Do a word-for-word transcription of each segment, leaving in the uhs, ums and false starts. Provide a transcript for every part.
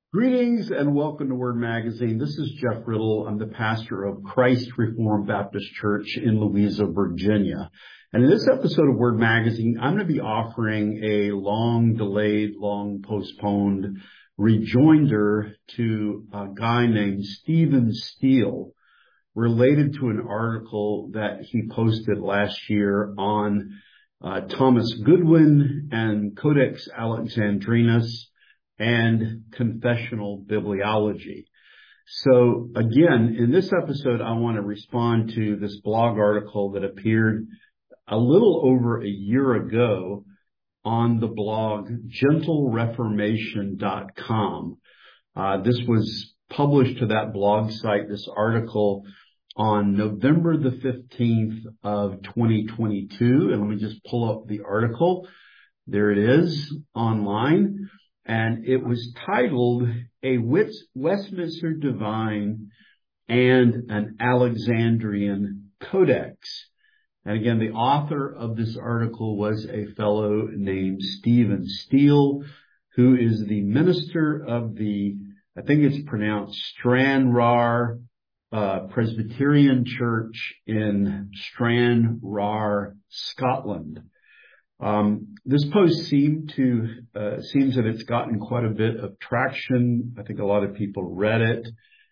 Greetings and welcome to Word Magazine. This is Jeff Riddle. I'm the pastor of Christ Reformed Baptist Church in Louisa, Virginia. And in this episode of Word Magazine, I'm going to be offering a long delayed, long postponed rejoinder to a guy named Stephen Steele, related to an article that he posted last year on uh, Thomas Goodwin and Codex Alexandrinus and confessional bibliology. So again, in this episode, I want to respond to this blog article that appeared a little over a year ago on the blog gentle reformation dot com. Uh, this was published to that blog site, this article, on November the fifteenth of twenty twenty-two. And let me just pull up the article. There it is online. And it was titled A Westminster Divine and an Alexandrian Codex. And again, the author of this article was a fellow named Stephen Steele, who is the minister of the, I think it's pronounced Stranraer uh, Presbyterian Church in Stranraer, Scotland. Um, this post seemed to, uh, seems that it's gotten quite a bit of traction. I think a lot of people read it,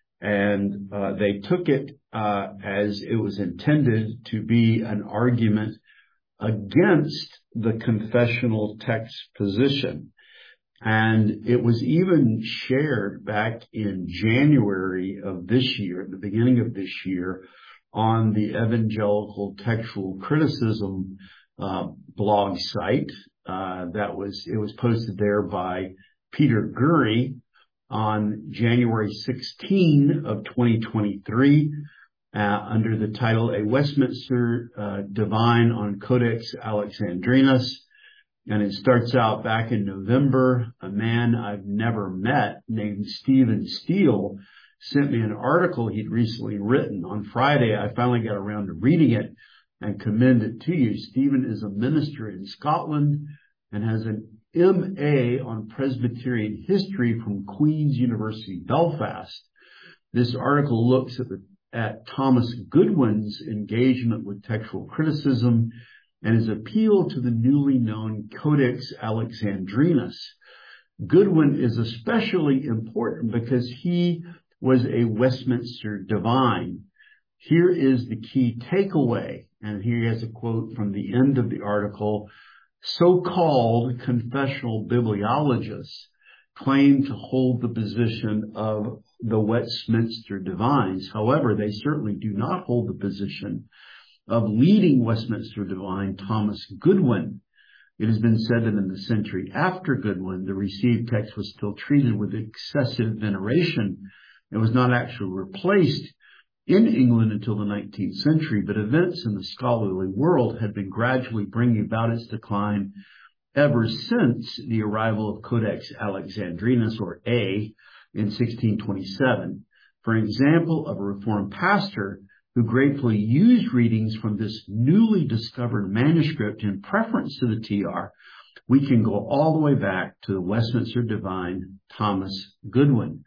and uh, they took it uh, as it was intended to be an argument against the confessional text position. And it was even shared back in January of this year, at the beginning of this year, on the Evangelical Textual Criticism Uh, blog site. Uh, that was, it was posted there by Peter Gurry on January sixteenth of twenty twenty-three, uh, under the title, A Westminster uh, Divine on Codex Alexandrinus. And it starts out back in November. A man I've never met named Stephen Steele sent me an article he'd recently written. On Friday, I finally got around to reading it and commend it to you. Stephen is a minister in Scotland and has an M A on Presbyterian history from Queen's University, Belfast. This article looks at, the, at Thomas Goodwin's engagement with textual criticism and his appeal to the newly known Codex Alexandrinus. Goodwin is especially important because he was a Westminster divine. Here is the key takeaway. And here he has a quote from the end of the article. So-called confessional bibliologists claim to hold the position of the Westminster divines. However, they certainly do not hold the position of leading Westminster divine Thomas Goodwin. It has been said that in the century after Goodwin, the received text was still treated with excessive veneration. It was not actually replaced in England until the nineteenth century, but events in the scholarly world had been gradually bringing about its decline ever since the arrival of Codex Alexandrinus, or A, in sixteen twenty-seven. For example, of a Reformed pastor who gratefully used readings from this newly discovered manuscript in preference to the T R, we can go all the way back to the Westminster divine Thomas Goodwin.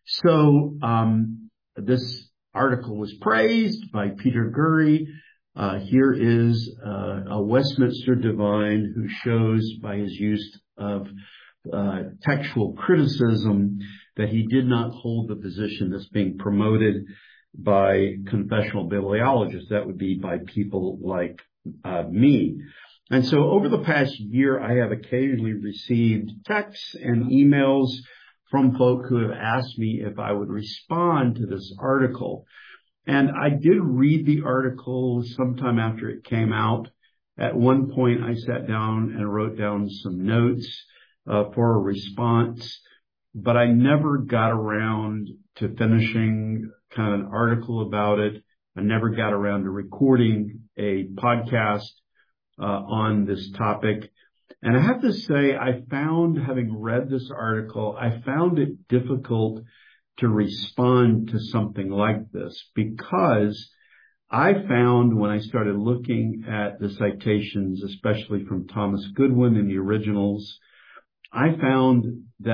So um, this article was praised by Peter Gurry. Uh, here is uh, a Westminster divine who shows by his use of uh, textual criticism that he did not hold the position that's being promoted by confessional bibliologists. That would be by people like uh, me. And so over the past year, I have occasionally received texts and emails from folk who have asked me if I would respond to this article. And I did read the article sometime after it came out. At one point, I sat down and wrote down some notes uh, for a response, but I never got around to finishing kind of an article about it. I never got around to recording a podcast uh, on this topic. And I have to say, I found, having read this article, I found it difficult to respond to something like this, because I found when I started looking at the citations, especially from Thomas Goodwin in the originals, I found that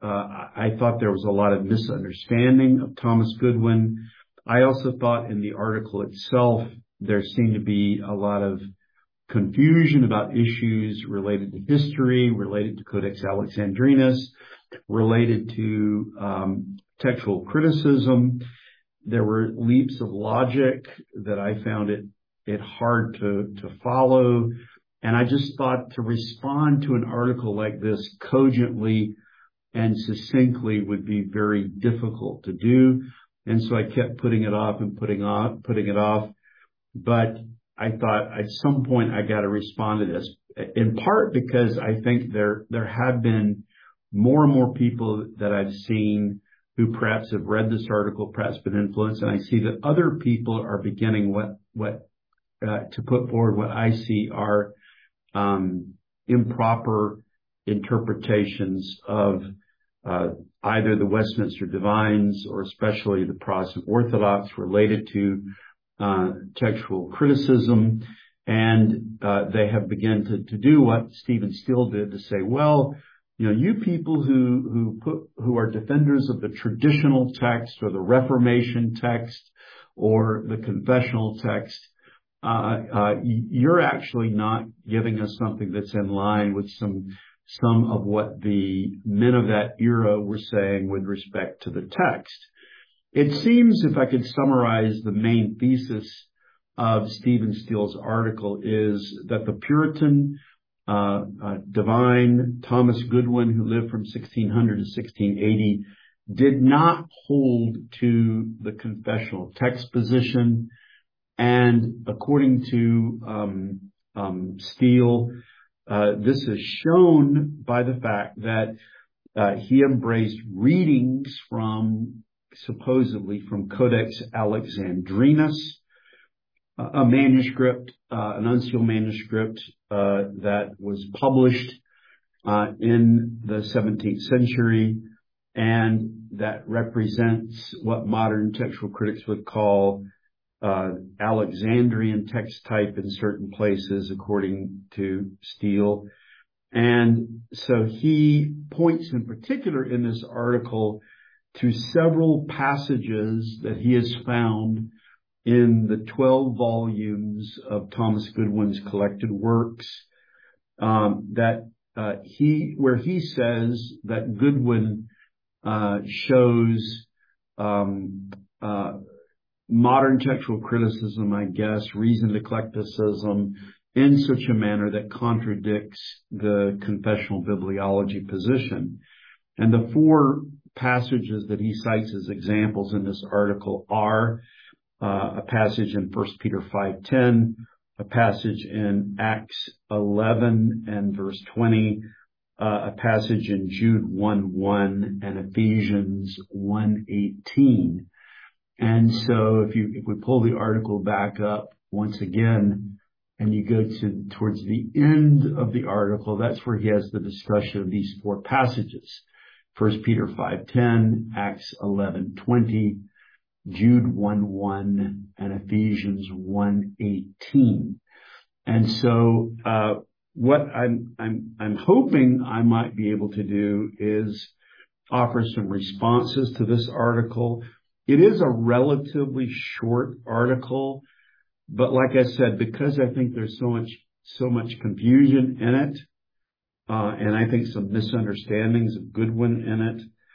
uh, I thought there was a lot of misunderstanding of Thomas Goodwin. I also thought in the article itself, there seemed to be a lot of confusion about issues related to history, related to Codex Alexandrinus, related to um, textual criticism. There were leaps of logic that I found it it hard to, to follow. And I just thought to respond to an article like this cogently and succinctly would be very difficult to do. And so I kept putting it off and putting off, putting it off. But I thought at some point I got to respond to this, in part because I think there, there have been more and more people that I've seen who perhaps have read this article, perhaps been influenced. And I see that other people are beginning what, what, uh, to put forward what I see are, um, improper interpretations of, uh, either the Westminster Divines or especially the Protestant Orthodox related to Uh, textual criticism, and uh, they have begun to, to do what Stephen Steele did, to say, well, you know, you people who who put who are defenders of the traditional text or the Reformation text or the confessional text, uh, uh, you're actually not giving us something that's in line with some some of what the men of that era were saying with respect to the text. It seems, if I could summarize the main thesis of Stephen Steele's article, is that the Puritan uh, uh, divine Thomas Goodwin, who lived from sixteen hundred to sixteen eighty, did not hold to the confessional text position. And according to um, um, Steele, uh, this is shown by the fact that uh, he embraced readings from supposedly from Codex Alexandrinus, a manuscript, uh, an unsealed manuscript uh, that was published uh, in the seventeenth century, and that represents what modern textual critics would call uh, Alexandrian text type in certain places, according to Steele. And so he points in particular in this article to several passages that he has found in the twelve volumes of Thomas Goodwin's collected works, um, that uh, he, where he says that Goodwin uh, shows um, uh, modern textual criticism, I guess, reasoned eclecticism, in such a manner that contradicts the confessional bibliology position. And the four passages that he cites as examples in this article are uh, a passage in First Peter five ten, a passage in Acts eleven and verse twenty, uh, a passage in Jude one one, and Ephesians one eighteen. And so if you if we pull the article back up once again, and you go to towards the end of the article, that's where he has the discussion of these four passages. First Peter five ten, Acts eleven twenty, Jude one one, and Ephesians one eighteen. And so, uh, what I'm, I'm, I'm hoping I might be able to do is offer some responses to this article. It is a relatively short article, but like I said, because I think there's so much, so much confusion in it, Uh, and I think some misunderstandings of Goodwin in it,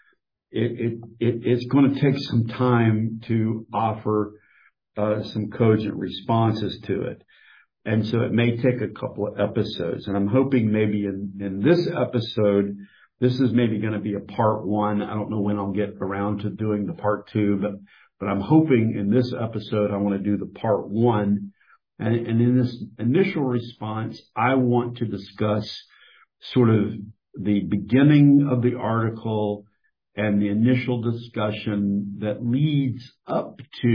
it, it, it it's going to take some time to offer uh, some cogent responses to it. And so it may take a couple of episodes. And I'm hoping maybe in, in this episode, this is maybe going to be a part one. I don't know when I'll get around to doing the part two, but, but I'm hoping in this episode, I want to do the part one. And, and in this initial response, I want to discuss sort of the beginning of the article and the initial discussion that leads up to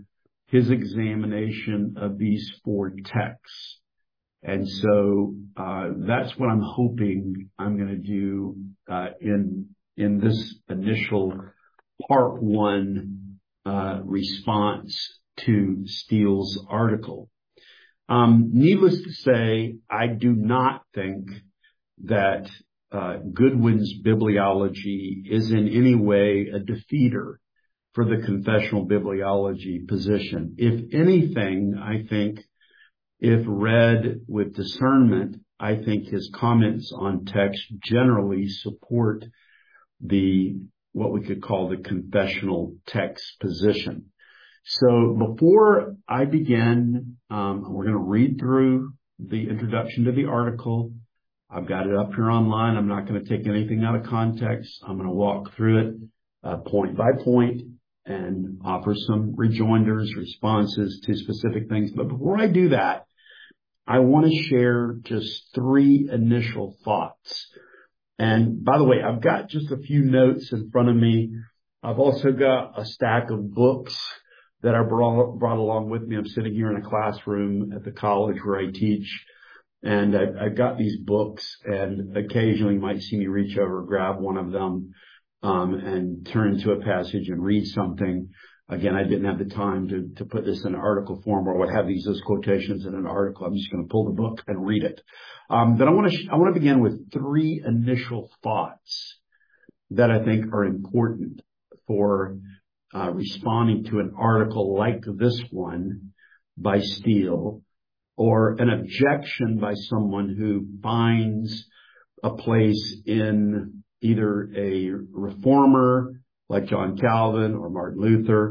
his examination of these four texts. And so uh, that's what I'm hoping I'm going to do uh, in in this initial part one uh, response to Steele's article. Um, needless to say, I do not think that uh, Goodwin's bibliology is in any way a defeater for the confessional bibliology position. If anything, I think, if read with discernment, I think his comments on text generally support the, what we could call the confessional text position. So before I begin, um, we're going to read through the introduction to the article. I've got it up here online. I'm not going to take anything out of context. I'm going to walk through it uh, point by point and offer some rejoinders, responses to specific things. But before I do that, I want to share just three initial thoughts. And by the way, I've got just a few notes in front of me. I've also got a stack of books that I brought, brought along with me. I'm sitting here in a classroom at the college where I teach, and I've, I've got these books, and occasionally you might see me reach over, grab one of them, um, and turn to a passage and read something. Again, I didn't have the time to, to put this in an article form, or would have these as quotations in an article. I'm just going to pull the book and read it. Um, but I want to, sh- I want to begin with three initial thoughts that I think are important for uh, responding to an article like this one by Steele, or an objection by someone who finds a place in either a reformer like John Calvin or Martin Luther,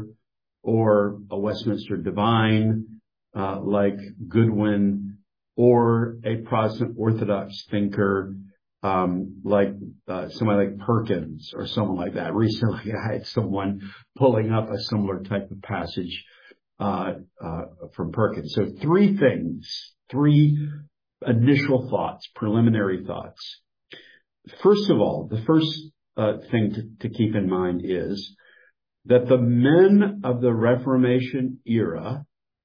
or a Westminster divine uh, like Goodwin, or a Protestant Orthodox thinker um, like uh, somebody like Perkins or someone like that. Recently, I had someone pulling up a similar type of passage uh, uh, from Perkins. So three things, three initial thoughts, preliminary thoughts. First of all, the first Uh, thing to, to keep in mind is that the men of the Reformation era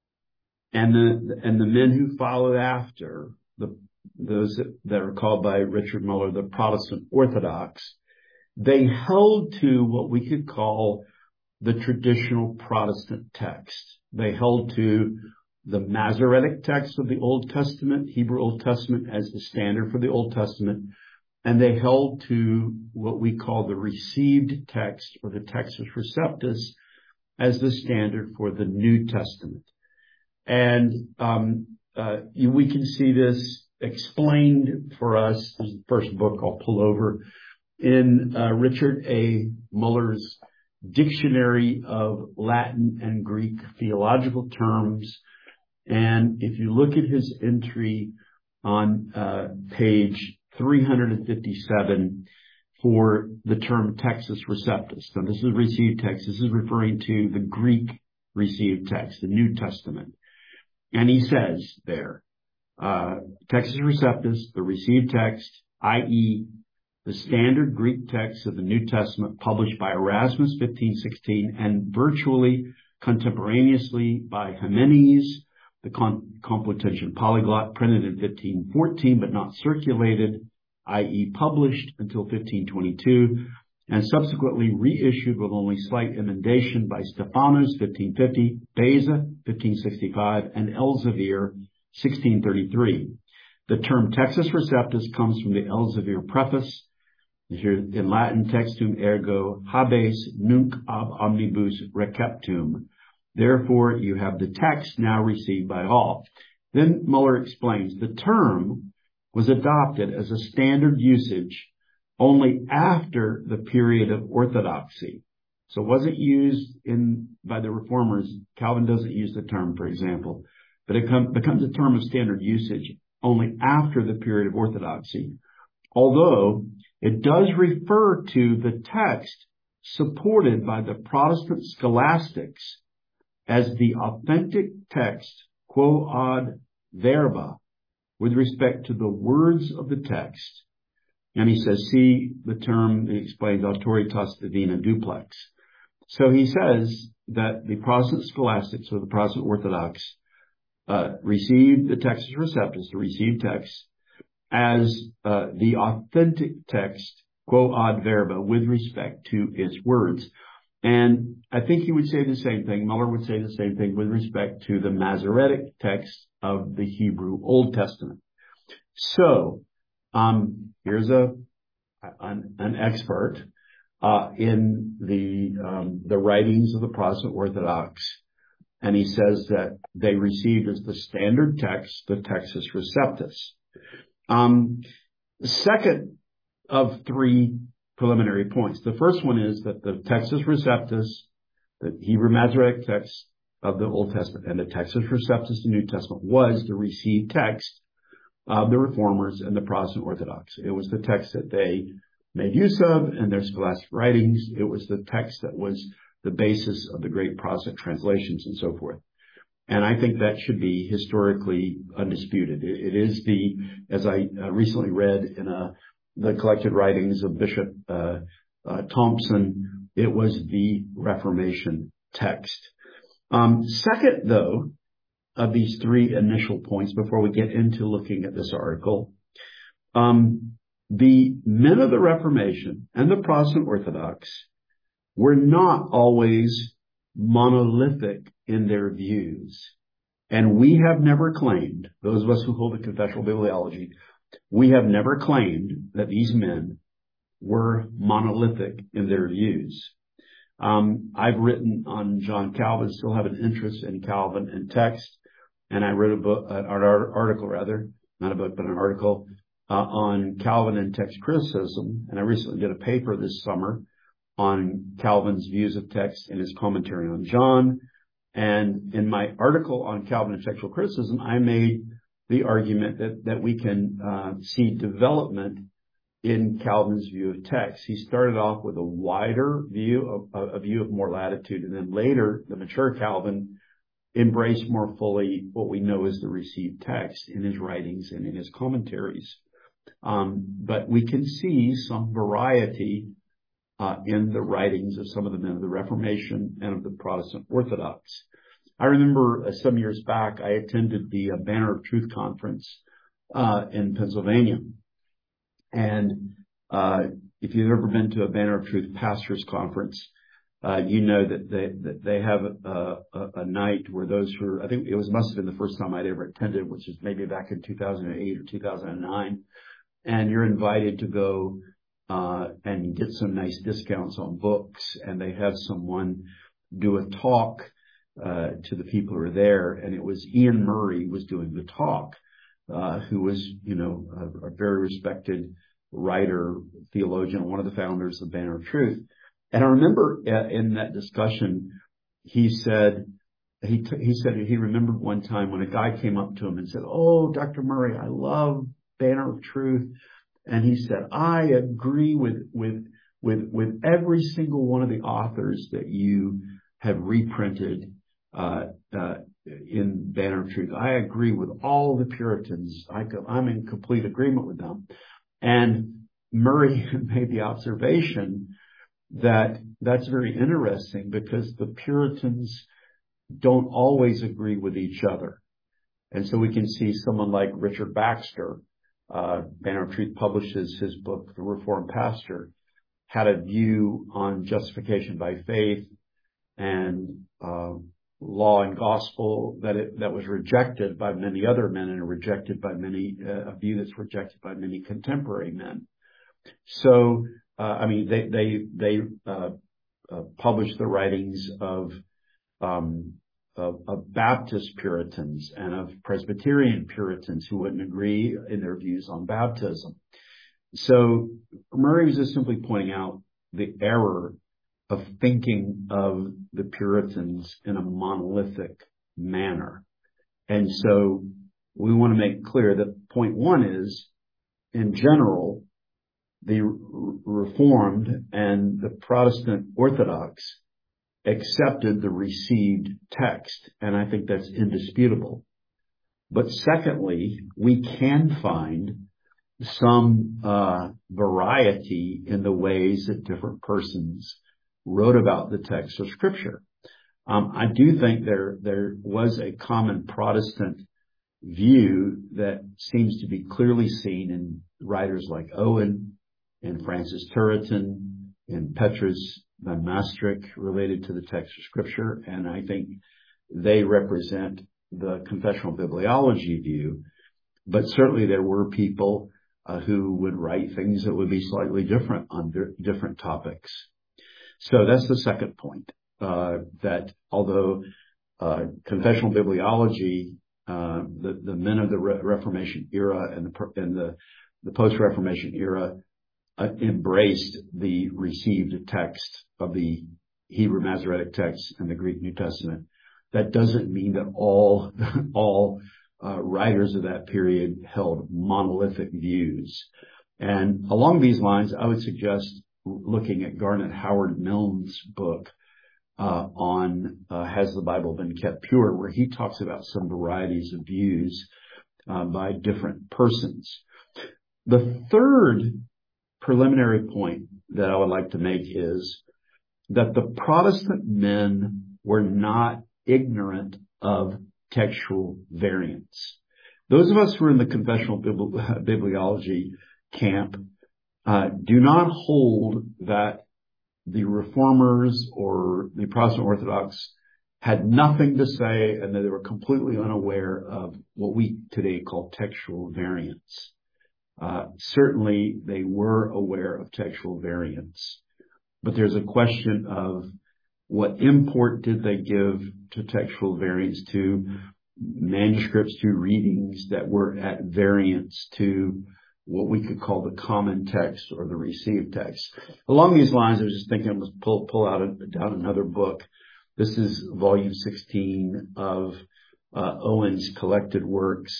and the and the men who followed after, the those that, that are called by Richard Muller the Protestant Orthodox, they held to what we could call the traditional Protestant text. They held to the Masoretic text of the Old Testament, Hebrew Old Testament, as the standard for the Old Testament. And they held to what we call the received text, or the Textus Receptus, as the standard for the New Testament. And um, uh, we can see this explained for us. This is the first book I'll pull over in uh, Richard A. Muller's Dictionary of Latin and Greek Theological Terms. And if you look at his entry on uh, page three hundred fifty-seven for the term Textus Receptus. Now, this is received text. This is referring to the Greek received text, the New Testament. And he says there, uh, Textus Receptus, the received text, that is the standard Greek text of the New Testament published by Erasmus fifteen sixteen and virtually contemporaneously by Ximenes, the Complutensian polyglot, printed in fifteen fourteen, but not circulated, that is published until fifteen twenty-two, and subsequently reissued with only slight emendation by Stephanus, fifteen fifty, Beza, fifteen sixty-five, and Elzevir, sixteen thirty-three. The term Textus Receptus comes from the Elzevir preface, here in Latin, textum ergo habes nunc ab omnibus receptum. Therefore, you have the text now received by all. Then Muller explains the term was adopted as a standard usage only after the period of orthodoxy. So it wasn't used in by the reformers. Calvin doesn't use the term, for example, but it come, becomes a term of standard usage only after the period of orthodoxy. Although it does refer to the text supported by the Protestant scholastics as the authentic text, quo ad verba, with respect to the words of the text. And he says, see the term, he explains, autoritas divina duplex. So he says that the Protestant scholastics, or the Protestant Orthodox, uh, received the Textus Receptus, the received text, as uh, the authentic text, quo ad verba, with respect to its words. And I think he would say the same thing, Muller would say the same thing with respect to the Masoretic text of the Hebrew Old Testament. So, um, here's a an, an expert uh, in the um, the writings of the Protestant Orthodox, and he says that they received as the standard text the Textus Receptus. Um, second of three preliminary points. The first one is that the Textus Receptus, the Hebrew Masoretic text of the Old Testament, and the Textus Receptus of the New Testament was the received text of the Reformers and the Protestant Orthodox. It was the text that they made use of in their scholastic writings. It was the text that was the basis of the great Protestant translations and so forth. And I think that should be historically undisputed. It, it is the, as I uh, recently read in a, the collected writings of Bishop uh, uh, Thompson, it was the Reformation text. Um, second, though, of these three initial points before we get into looking at this article, um, the men of the Reformation and the Protestant Orthodox were not always monolithic in their views. And we have never claimed, those of us who hold the confessional bibliology, we have never claimed that these men were monolithic in their views. Um, I've written on John Calvin, still have an interest in Calvin and text. And I wrote a book, an article rather, not a book, but an article uh, on Calvin and text criticism. And I recently did a paper this summer on Calvin's views of text and his commentary on John. And in my article on Calvin and textual criticism, I made the argument that, that we can uh, see development in Calvin's view of text. He started off with a wider view, of, a view of more latitude, and then later, the mature Calvin embraced more fully what we know as the received text in his writings and in his commentaries. Um, but we can see some variety uh, in the writings of some of the men of the Reformation and of the Protestant Orthodox. I remember uh, some years back, I attended the uh, Banner of Truth conference uh, in Pennsylvania. And uh, if you've ever been to a Banner of Truth pastors conference, uh, you know that they that they have a, a, a night where those who are, I think it was must have been the first time I'd ever attended, which is maybe back in two thousand eight or two thousand nine, and you're invited to go uh, and get some nice discounts on books, and they have someone do a talk uh, to the people who are there, and it was Ian Murray was doing the talk, uh, who was, you know, a, a very respected writer, theologian, one of the founders of the Banner of Truth. And I remember uh, in that discussion, he said, he t- he said he remembered one time when a guy came up to him and said, "Oh, Doctor Murray, I love Banner of Truth." And he said, "I agree with, with, with, with every single one of the authors that you have reprinted, uh, uh, in Banner of Truth. I agree with all the Puritans. I co- I'm in complete agreement with them." And Murray made the observation that that's very interesting because the Puritans don't always agree with each other. And so we can see someone like Richard Baxter, uh, Banner of Truth publishes his book, The Reformed Pastor, had a view on justification by faith and uh, law and gospel that it, that was rejected by many other men and rejected by many, uh, a view that's rejected by many contemporary men. So, uh, I mean, they, they, they, uh, uh published the writings of, um, of, of Baptist Puritans and of Presbyterian Puritans who wouldn't agree in their views on baptism. So Murray was just simply pointing out the error of thinking of the Puritans in a monolithic manner. And so we want to make clear that point one is, in general, the Reformed and the Protestant Orthodox accepted the received text, and I think that's indisputable. But secondly, we can find some uh, variety in the ways that different persons wrote about the text of Scripture. Um, I do think there there was a common Protestant view that seems to be clearly seen in writers like Owen and Francis Turretin and Petrus Van Maastricht related to the text of Scripture, and I think they represent the confessional bibliology view. But certainly there were people uh, who would write things that would be slightly different on di- different topics. So that's the second point, uh, that although uh, confessional bibliology, uh, the, the men of the Re- Reformation era and the, and the, the post-Reformation era uh, embraced the received text of the Hebrew Masoretic text and the Greek New Testament, that doesn't mean that all all uh, writers of that period held monolithic views. And along these lines, I would suggest looking at Garnet Howard Milne's book uh, on uh, Has the Bible Been Kept Pure, where he talks about some varieties of views uh, by different persons. The third preliminary point that I would like to make is that the Protestant men were not ignorant of textual variants. Those of us who are in the confessional bibli- bibliology camp uh, do not hold that the Reformers or the Protestant Orthodox had nothing to say and that they were completely unaware of what we today call textual variants. Uh, certainly they were aware of textual variants, but there's a question of what import did they give to textual variants, to manuscripts, to readings that were at variance to what we could call the common text or the received text. Along these lines, I was just thinking I must pull, pull out a, down another book. This is volume sixteen of uh, Owen's collected works.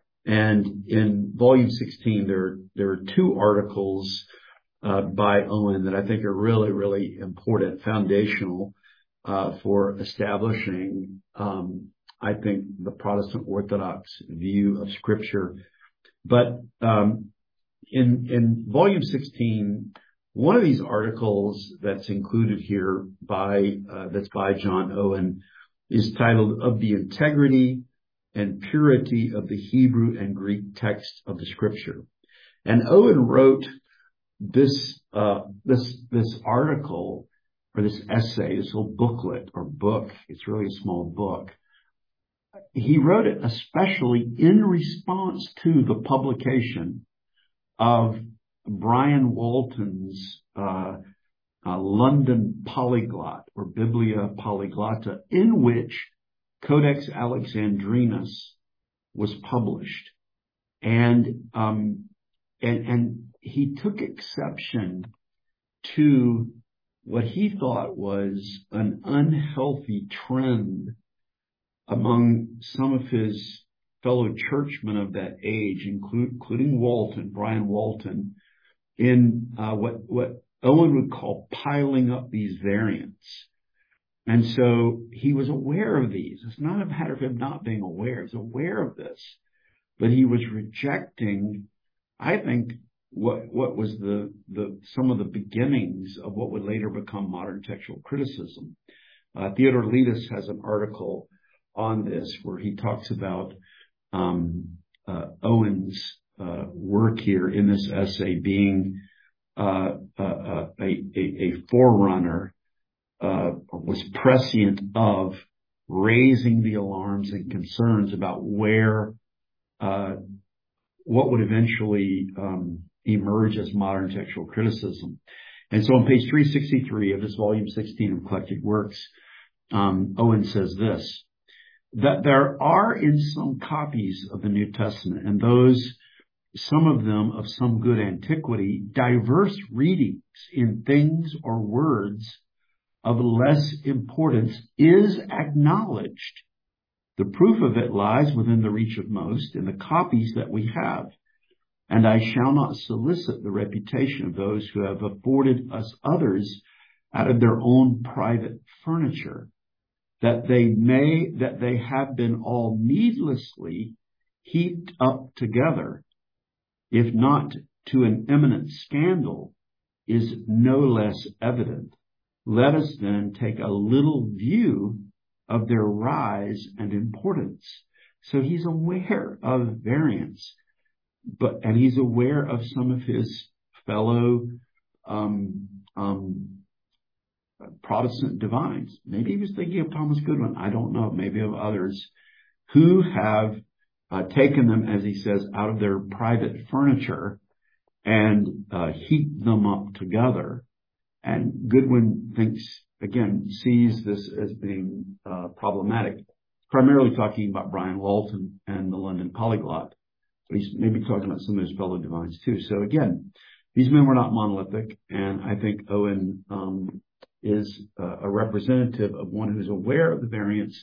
And in volume sixteen, there, there are two articles uh, by Owen that I think are really, really important, foundational uh, for establishing, um, I think, the Protestant Orthodox view of Scripture. But um, in, in volume sixteen, one of these articles that's included here by uh, that's by John Owen is titled "Of the Integrity and Purity of the Hebrew and Greek Text of the Scripture." And Owen wrote this uh, this this article or this essay, this little booklet or book. It's really a small book. He wrote it especially in response to the publication of Brian Walton's uh, uh, London Polyglot or Biblia Polyglotta, in which Codex Alexandrinus was published. And, um, and, and he took exception to what he thought was an unhealthy trend among some of his fellow churchmen of that age, include, including Walton, Brian Walton, in uh, what, what Owen would call piling up these variants. And so he was aware of these. It's not a matter of him not being aware. He was aware of this, but he was rejecting, I think, what, what was the, the, some of the beginnings of what would later become modern textual criticism. Uh, Theodore Letus has an article on this where he talks about, um, uh, Owen's, uh, work here in this essay being, uh, uh, a, a, a forerunner Uh, was prescient of raising the alarms and concerns about where, uh, what would eventually um, emerge as modern textual criticism. And so on page three sixty-three of this volume sixteen of Collected Works, um, Owen says this, that there are in some copies of the New Testament, and those, some of them of some good antiquity, diverse readings in things or words of less importance is acknowledged. The proof of it lies within the reach of most in the copies that we have. And I shall not solicit the reputation of those who have afforded us others out of their own private furniture, that they may, that they have been all needlessly heaped up together, if not to an eminent scandal, is no less evident. Let us then take a little view of their rise and importance. So he's aware of variants, but, and he's aware of some of his fellow, um, um, Protestant divines. Maybe he was thinking of Thomas Goodwin. I don't know. Maybe of others who have uh, taken them, as he says, out of their private furniture and uh, heap them up together. And Goodwin thinks, again, sees this as being uh, problematic, primarily talking about Brian Walton and the London Polyglot, but he's maybe talking about some of his fellow divines too. So again, these men were not monolithic, and I think Owen um, is uh, a representative of one who's aware of the variants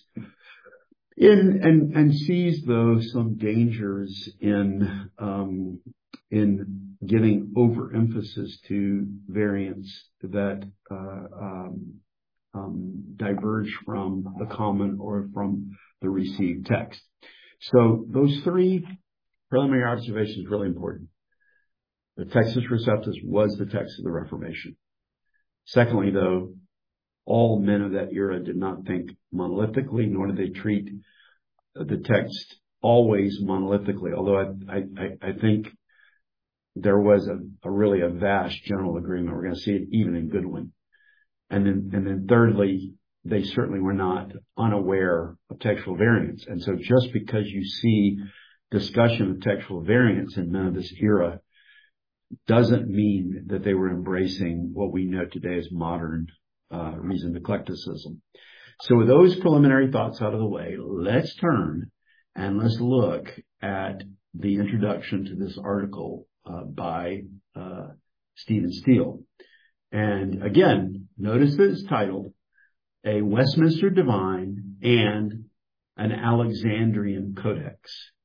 in and and sees though some dangers in um, in giving overemphasis to variants that uh, um, um, diverge from the common or from the received text. So those three preliminary observations are really important. The Textus Receptus was the text of the Reformation. Secondly, though, all men of that era did not think monolithically, nor did they treat the text always monolithically, although I, I, I think there was a, a really a vast general agreement. We're going to see it even in Goodwin. And then, and then thirdly, they certainly were not unaware of textual variants. And so just because you see discussion of textual variants in men of this era doesn't mean that they were embracing what we know today as modern uh, reasoned eclecticism. So with those preliminary thoughts out of the way, let's turn and let's look at the introduction to this article uh, by uh, Stephen Steele. And again, notice that it's titled A Westminster Divine and an Alexandrian Codex.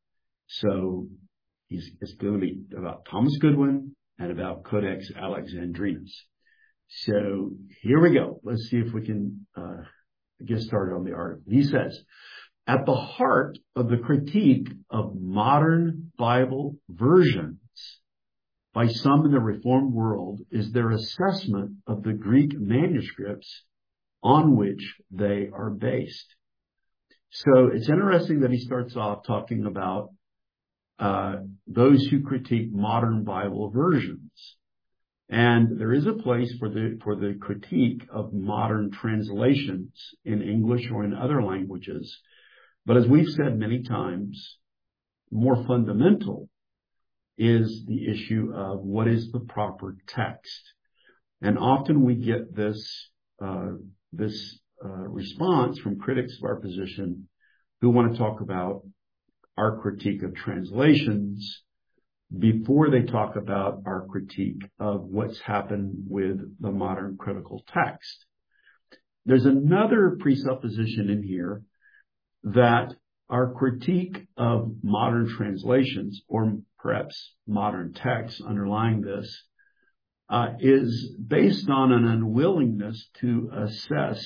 So he's, it's going to be about Thomas Goodwin and about Codex Alexandrinus. So here we go. Let's see if we can uh, get started on the article. He says, at the heart of the critique of modern Bible versions by some in the Reformed world is their assessment of the Greek manuscripts on which they are based. So it's interesting that he starts off talking about uh, those who critique modern Bible versions. And there is a place for the, for the critique of modern translations in English or in other languages. But as we've said many times, more fundamental is the issue of what is the proper text. And often we get this, uh, this, uh, response from critics of our position who want to talk about our critique of translations before they talk about our critique of what's happened with the modern critical text. There's another presupposition in here that our critique of modern translations, or perhaps modern texts underlying this, uh, is based on an unwillingness to assess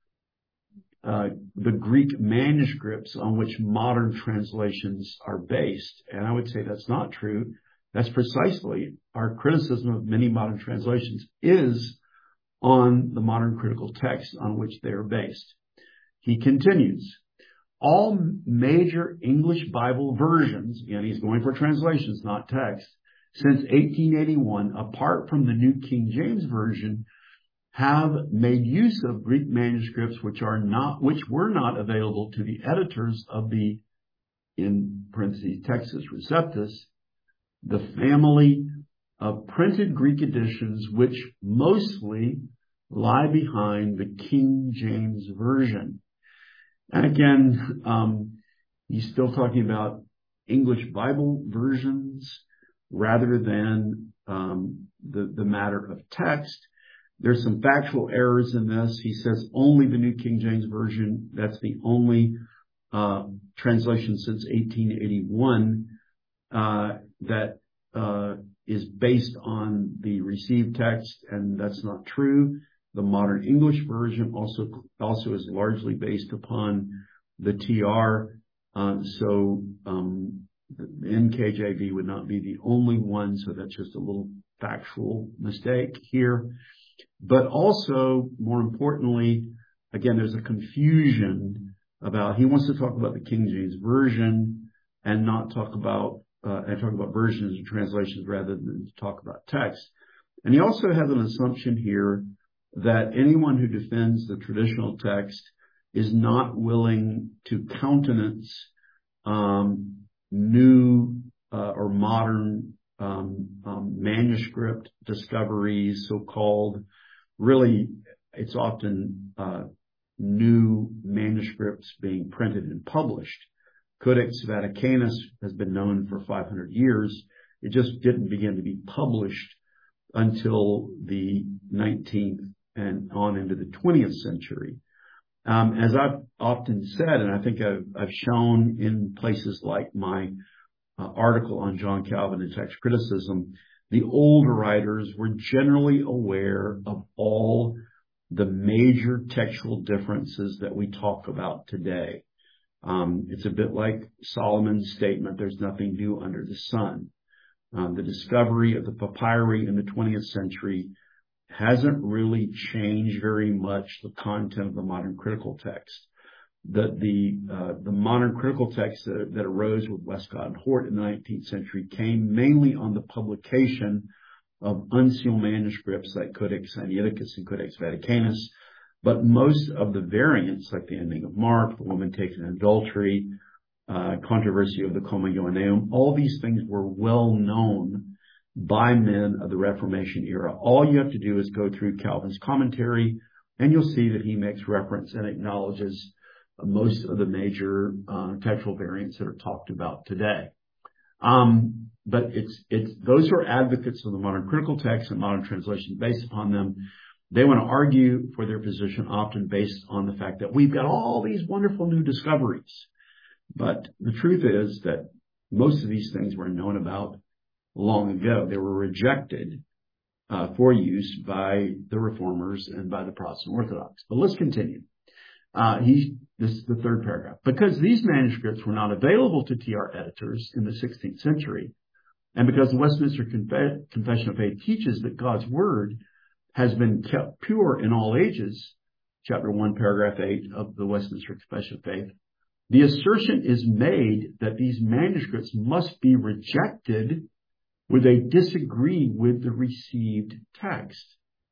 uh, the Greek manuscripts on which modern translations are based. And I would say that's not true. That's precisely our criticism of many modern translations is on the modern critical text on which they are based. He continues, all major English Bible versions, and he's going for translations, not text, since eighteen eighty-one, apart from the New King James Version, have made use of Greek manuscripts which are not, which were not available to the editors of the, in parentheses, Textus Receptus, the family of printed Greek editions which mostly lie behind the King James Version. And again, um, he's still talking about English Bible versions rather than um, the, the matter of text. There's some factual errors in this. He says only the New King James Version. That's the only uh, translation since eighteen eighty-one uh, that uh, is based on the received text, and that's not true. The modern English version also also is largely based upon the T R. Uh, so um, the N K J V would not be the only one. So that's just a little factual mistake here. But also, more importantly, again, there's a confusion about, he wants to talk about the King James Version and not talk about, uh, and talk about versions and translations rather than talk about text. And he also has an assumption here that anyone who defends the traditional text is not willing to countenance um, new uh, or modern um, um, manuscript discoveries, so-called. Really, it's often uh, new manuscripts being printed and published. Codex Vaticanus has been known for five hundred years. It just didn't begin to be published until the nineteenth and on into the twentieth century. Um, as I've often said, and I think I've, I've shown in places like my uh, article on John Calvin and text criticism, the older writers were generally aware of all the major textual differences that we talk about today. Um, it's a bit like Solomon's statement, there's nothing new under the sun. Um, the discovery of the papyri in the twentieth century hasn't really changed very much the content of the modern critical text. The the uh, the modern critical text that, that arose with Westcott and Hort in the nineteenth century came mainly on the publication of unsealed manuscripts like Codex Sinaiticus and Codex Vaticanus, but most of the variants, like the ending of Mark, the woman taken in adultery, uh, controversy of the Comma Joanneum, all these things were well known by men of the Reformation era. All you have to do is go through Calvin's commentary, and you'll see that he makes reference and acknowledges most of the major uh, textual variants that are talked about today. Um, but it's it's those who are advocates of the modern critical text and modern translation based upon them. They want to argue for their position, often based on the fact that we've got all these wonderful new discoveries. But the truth is that most of these things were known about long ago. They were rejected uh, for use by the Reformers and by the Protestant Orthodox. But let's continue. Uh, he, this is the third paragraph. Because these manuscripts were not available to T R editors in the sixteenth century, and because the Westminster Confe- Confession of Faith teaches that God's Word has been kept pure in all ages, chapter one, paragraph eight of the Westminster Confession of Faith, the assertion is made that these manuscripts must be rejected where they disagree with the received text,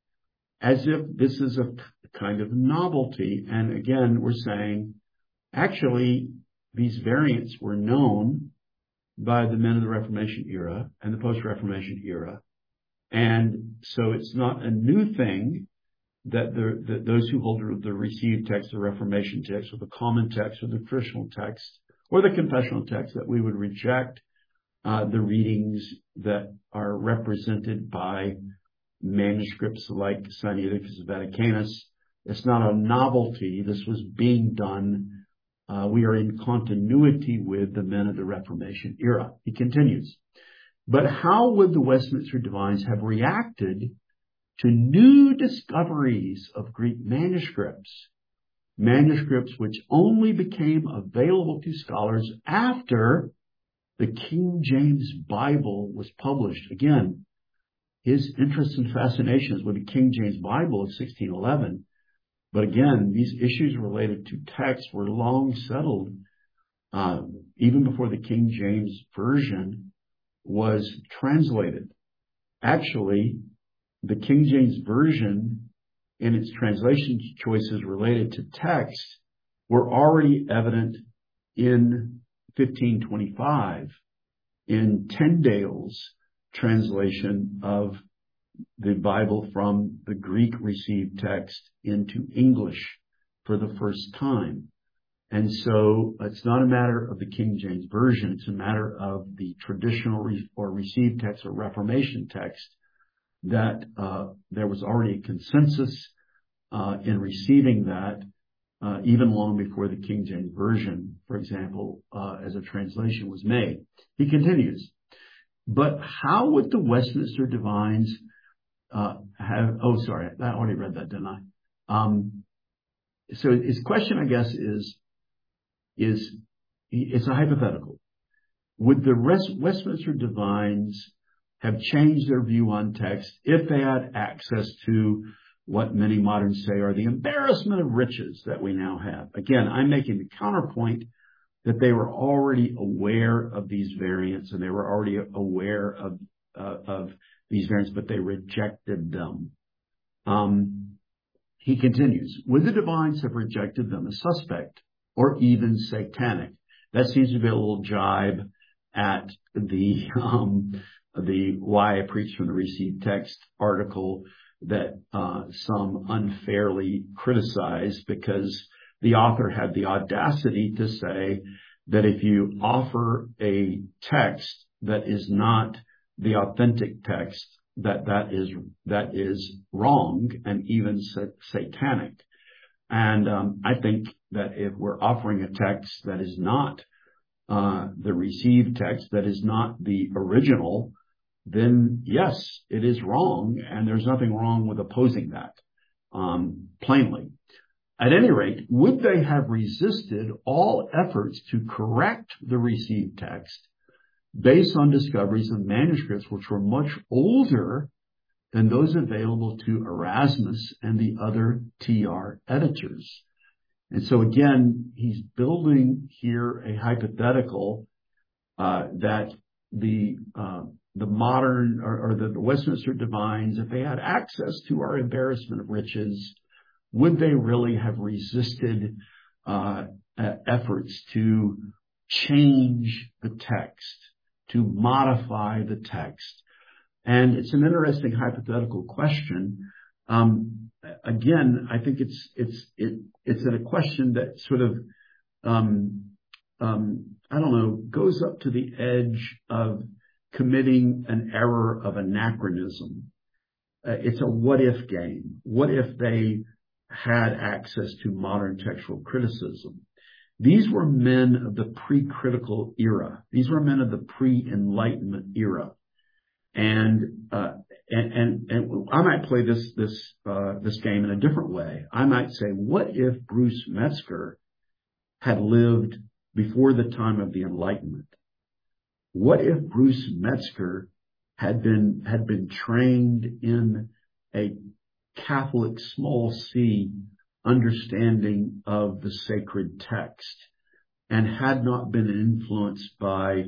as if this is a kind of novelty. And again, we're saying, actually, these variants were known by the men of the Reformation era and the post-Reformation era. And so it's not a new thing that, the, that those who hold the received text, the Reformation text, or the common text, or the traditional text, or the confessional text, that we would reject uh, the readings that are represented by manuscripts like Sinaiticus and Vaticanus. It's not a novelty. This was being done. Uh, we are in continuity with the men of the Reformation era. He continues. But how would the Westminster Divines have reacted to new discoveries of Greek manuscripts, manuscripts which only became available to scholars after the King James Bible was published? Again, his interest and fascinations with the King James Bible of sixteen eleven. But again, these issues related to text were long settled, uh, even before the King James Version was translated. Actually, the King James Version, in its translation choices related to text, were already evident in fifteen twenty-five in Tyndale's translation of the Bible from the Greek received text into English for the first time. And so it's not a matter of the King James Version. It's a matter of the traditional re- or received text or Reformation text that uh, there was already a consensus uh, in receiving that uh, even long before the King James Version, for example, uh, as a translation was made. He continues, but how would the Westminster Divines uh, have, oh, sorry, I already read that, didn't I? Um, so his question, I guess, is, is it's a hypothetical. Would the rest, Westminster Divines have changed their view on text if they had access to what many moderns say are the embarrassment of riches that we now have? Again, I'm making the counterpoint that they were already aware of these variants and they were already aware of uh, of these variants, but they rejected them. Um, he continues, would the Divines have rejected them as suspect or even satanic? That seems to be a little jibe at the um, the Why I Preach from the Received Text article that uh, some unfairly criticized, because the author had the audacity to say that if you offer a text that is not the authentic text, that that is that is wrong and even sa- satanic. And um, I think that if we're offering a text that is not uh, the received text, that is not the original, then yes, it is wrong, and there's nothing wrong with opposing that, um, plainly. At any rate, would they have resisted all efforts to correct the received text based on discoveries of manuscripts which were much older than those available to Erasmus and the other T R editors? And so again, he's building here a hypothetical uh, that the uh, the modern or, or the, the Westminster Divines, if they had access to our embarrassment of riches, would they really have resisted uh, uh, efforts to change the text, to modify the text? And it's an interesting hypothetical question. Um, again, I think it's it's it it's a question that sort of um, um, I don't know, goes up to the edge of committing an error of anachronism. Uh, it's a what if game. What if they had access to modern textual criticism? These were men of the pre-critical era. These were men of the pre-enlightenment era. And, uh, and, and, and I might play this, this, uh, this game in a different way. I might say, what if Bruce Metzger had lived before the time of the Enlightenment? What if Bruce Metzger had been, had been trained in a Catholic small c understanding of the sacred text and had not been influenced by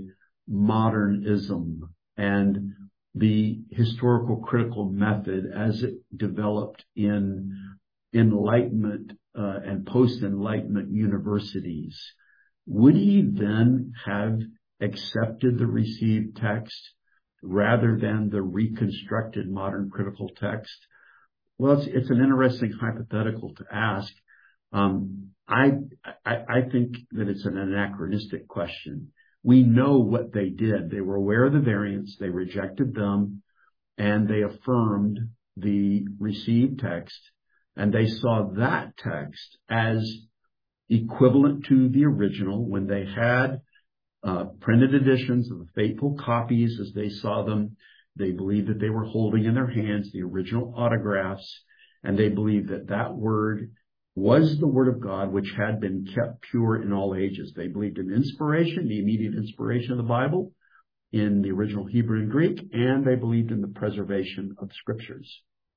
modernism and the historical critical method as it developed in Enlightenment uh, and post-Enlightenment universities? Would he then have accepted the received text rather than the reconstructed modern critical text? Well, it's, it's an interesting hypothetical to ask. Um, I, I, I think that it's an anachronistic question. We know what they did. They were aware of the variants. They rejected them, and they affirmed the received text, and they saw that text as equivalent to the original when they had uh, printed editions of the faithful copies as they saw them. They believed that they were holding in their hands the original autographs, and they believed that that word was the word of God, which had been kept pure in all ages. They believed in inspiration, the immediate inspiration of the Bible in the original Hebrew and Greek, and they believed in the preservation of the scriptures.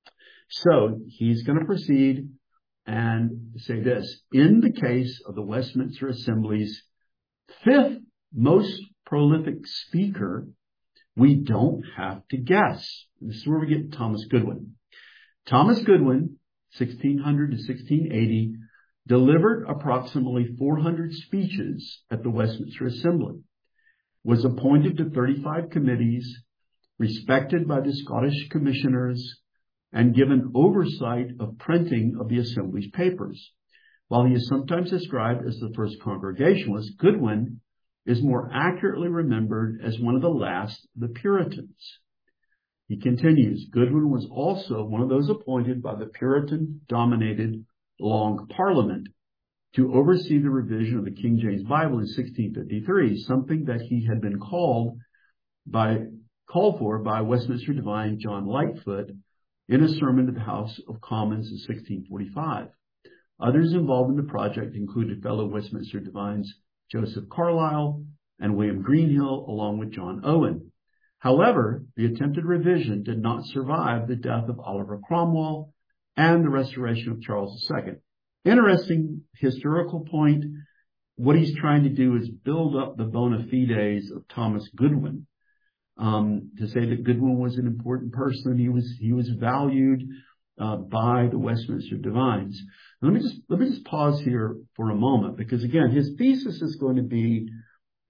So he's going to proceed and say this: in the case of the Westminster Assembly's fifth most prolific speaker, we don't have to guess. This is where we get Thomas Goodwin. Thomas Goodwin, sixteen hundred to sixteen eighty, delivered approximately four hundred speeches at the Westminster Assembly, was appointed to thirty-five committees, respected by the Scottish commissioners, and given oversight of printing of the Assembly's papers. While he is sometimes described as the first Congregationalist, Goodwin is more accurately remembered as one of the last of the Puritans. He continues, Goodwin was also one of those appointed by the Puritan-dominated Long Parliament to oversee the revision of the King James Bible in sixteen fifty-three, something that he had been called by called for by Westminster divine John Lightfoot in a sermon to the House of Commons in sixteen forty-five. Others involved in the project included fellow Westminster divines Joseph Carlyle and William Greenhill, along with John Owen. However, the attempted revision did not survive the death of Oliver Cromwell and the restoration of Charles the Second. Interesting historical point. What he's trying to do is build up the bona fides of Thomas Goodwin, um, to say that Goodwin was an important person. He was he was valued uh, by the Westminster divines. Let me just let me just pause here for a moment, because again, his thesis is going to be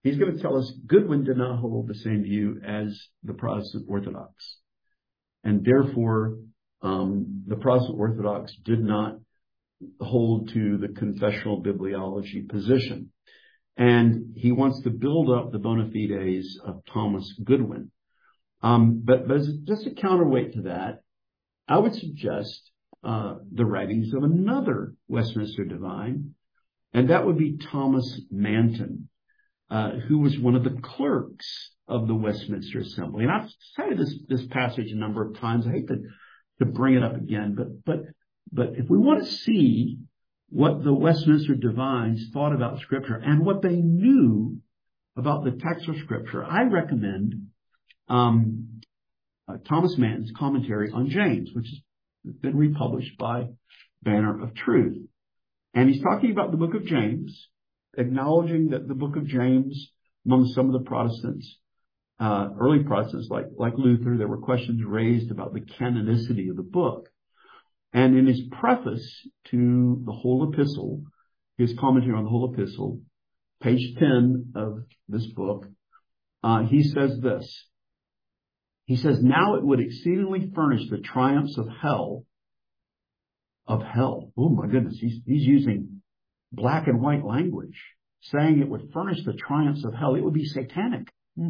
he's going to tell us Goodwin did not hold the same view as the Protestant Orthodox. And therefore, um, the Protestant Orthodox did not hold to the confessional bibliology position. And he wants to build up the bona fides of Thomas Goodwin. Um, but, but as just a counterweight to that, I would suggest uh, the writings of another Westminster divine, and that would be Thomas Manton, uh, who was one of the clerks of the Westminster Assembly. And I've cited this, this passage a number of times. I hate to, to bring it up again, but, but, but if we want to see what the Westminster divines thought about Scripture and what they knew about the text of Scripture, I recommend um, uh, Thomas Manton's commentary on James, which has been republished by Banner of Truth. And he's talking about the book of James, acknowledging that the book of James, among some of the Protestants, uh, early Protestants like, like Luther, there were questions raised about the canonicity of the book. And in his preface to the whole epistle, his commentary on the whole epistle, page ten of this book, uh, he says this. He says, now it would exceedingly furnish the triumphs of hell, of hell. Oh my goodness, he's, he's using black and white language, saying it would furnish the triumphs of hell. It would be satanic. Hmm.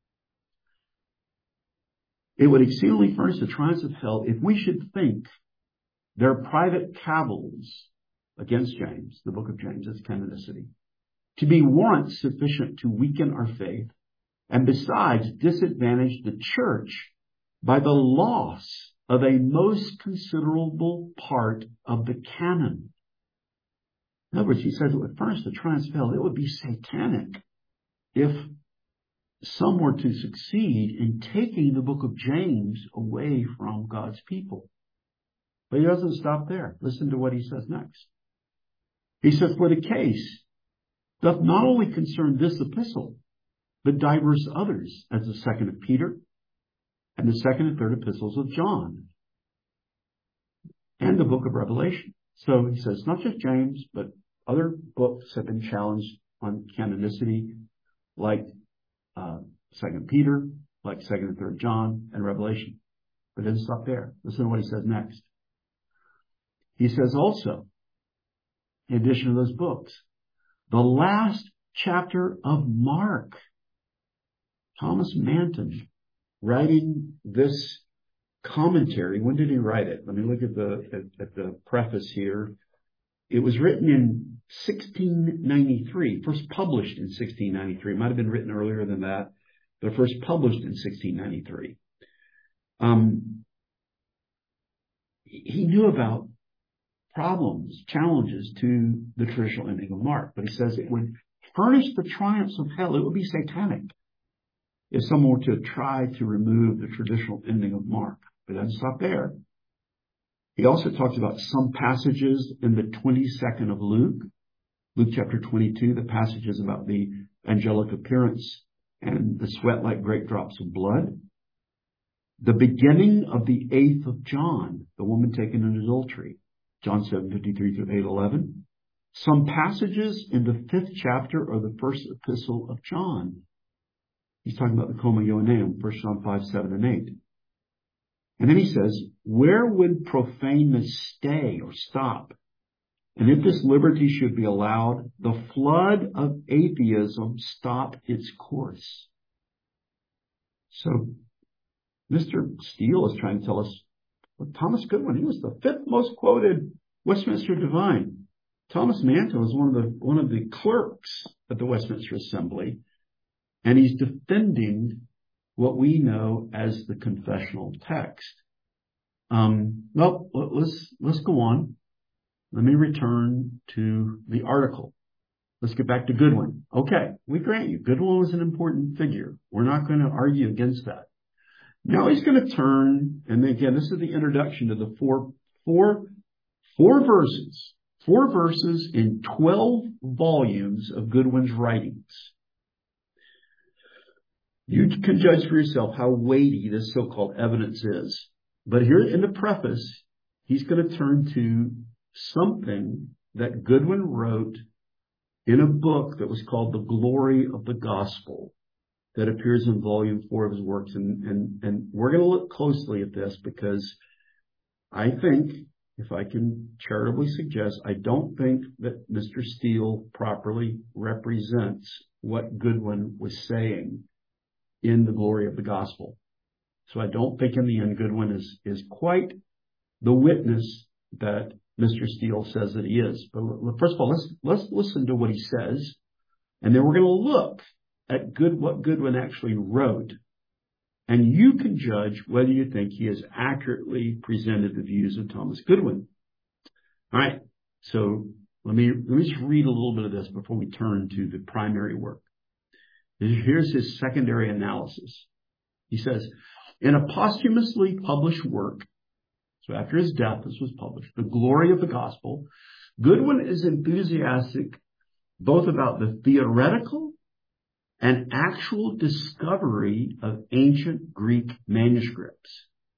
It would exceedingly furnish the triumphs of hell if we should think their private cavils against James, the book of James, its canonicity, to be warrant sufficient to weaken our faith, and besides disadvantage the church by the loss of a most considerable part of the canon. In other words, he says it would furnish the triumphs of hell. It would be satanic if some were to succeed in taking the book of James away from God's people. But he doesn't stop there. Listen to what he says next. He says, for the case doth not only concern this epistle, but diverse others, as the second of Peter and the second and third epistles of John and the book of Revelation. So he says, not just James, but other books have been challenged on canonicity, like uh, second Peter, like second and third John, and Revelation. But it doesn't stop there. Listen to what he says next. He says also, in addition to those books, the last chapter of Mark. Thomas Manton, writing this commentary. When did he write it? Let me look at the at, at the preface here. It was written in sixteen ninety-three, first published in sixteen ninety-three. It might have been written earlier than that, but first published in sixteen ninety-three. Um, he knew about problems, challenges to the traditional ending of Mark, but he says it would furnish the triumphs of hell. It would be satanic if someone were to try to remove the traditional ending of Mark. But it doesn't stop there. He also talks about some passages in the twenty-second of Luke, Luke chapter twenty-two, the passages about the angelic appearance and the sweat like great drops of blood. The beginning of the eighth of John, the woman taken in adultery, John seven fifty-three through eight eleven. Some passages in the fifth chapter of the first epistle of John. He's talking about the Coma Ioanneum, First John five, seven, and eight. And then he says, where would profaneness stay or stop? And if this liberty should be allowed, the flood of atheism stop its course. So Mister Steele is trying to tell us, well, Thomas Goodwin, he was the fifth most quoted Westminster divine. Thomas Manton was one of the one of the clerks at the Westminster Assembly. And he's defending what we know as the confessional text. Um, well, let's let's go on. Let me return to the article. Let's get back to Goodwin. Okay, we grant you, Goodwin was an important figure. We're not going to argue against that. Now he's going to turn, and again, this is the introduction to the four, four, four verses, four verses in twelve volumes of Goodwin's writings. You can judge for yourself how weighty this so-called evidence is. But here in the preface, he's going to turn to something that Goodwin wrote in a book that was called The Glory of the Gospel that appears in volume four of his works. And, and, and we're going to look closely at this because I think, if I can charitably suggest, I don't think that Mister Steele properly represents what Goodwin was saying in The Glory of the Gospel. So I don't think in the end Goodwin is, is quite the witness that Mister Steele says that he is. But first of all, let's, let's listen to what he says. And then we're going to look at good, what Goodwin actually wrote. And you can judge whether you think he has accurately presented the views of Thomas Goodwin. All right. So let me, let me just read a little bit of this before we turn to the primary work. Here's his secondary analysis. He says, in a posthumously published work, so after his death, this was published, The Glory of the Gospel, Goodwin is enthusiastic both about the theoretical and actual discovery of ancient Greek manuscripts.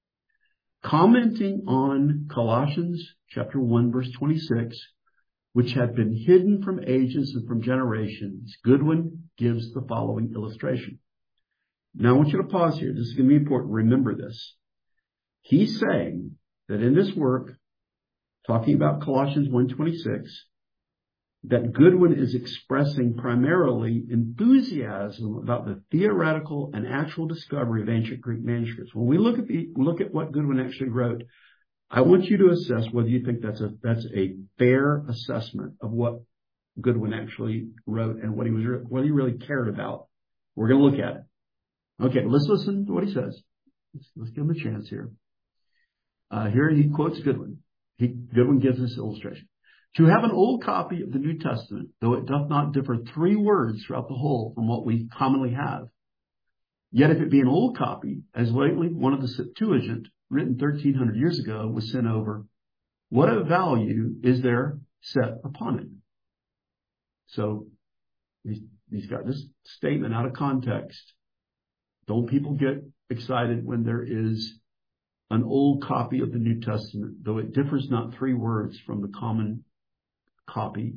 Commenting on Colossians chapter one, verse twenty-six, which had been hidden from ages and from generations, Goodwin gives the following illustration. Now I want you to pause here. This is going to be important. Remember this. He's saying that in this work, talking about Colossians one twenty-six, that Goodwin is expressing primarily enthusiasm about the theoretical and actual discovery of ancient Greek manuscripts. When we look at the, look at what Goodwin actually wrote, I want you to assess whether you think that's a, that's a fair assessment of what Goodwin actually wrote and what he was, what he really cared about. We're going to look at it. Okay, let's listen to what he says. Let's, let's give him a chance here. Uh, here he quotes Goodwin. He, Goodwin gives this illustration. To have an old copy of the New Testament, though it doth not differ three words throughout the whole from what we commonly have, yet if it be an old copy, as lately one of the Septuagint, written thirteen hundred years ago, was sent over, what a value is there set upon it? So he's, he's got this statement out of context. Don't people get excited when there is an old copy of the New Testament, though it differs not three words from the common copy?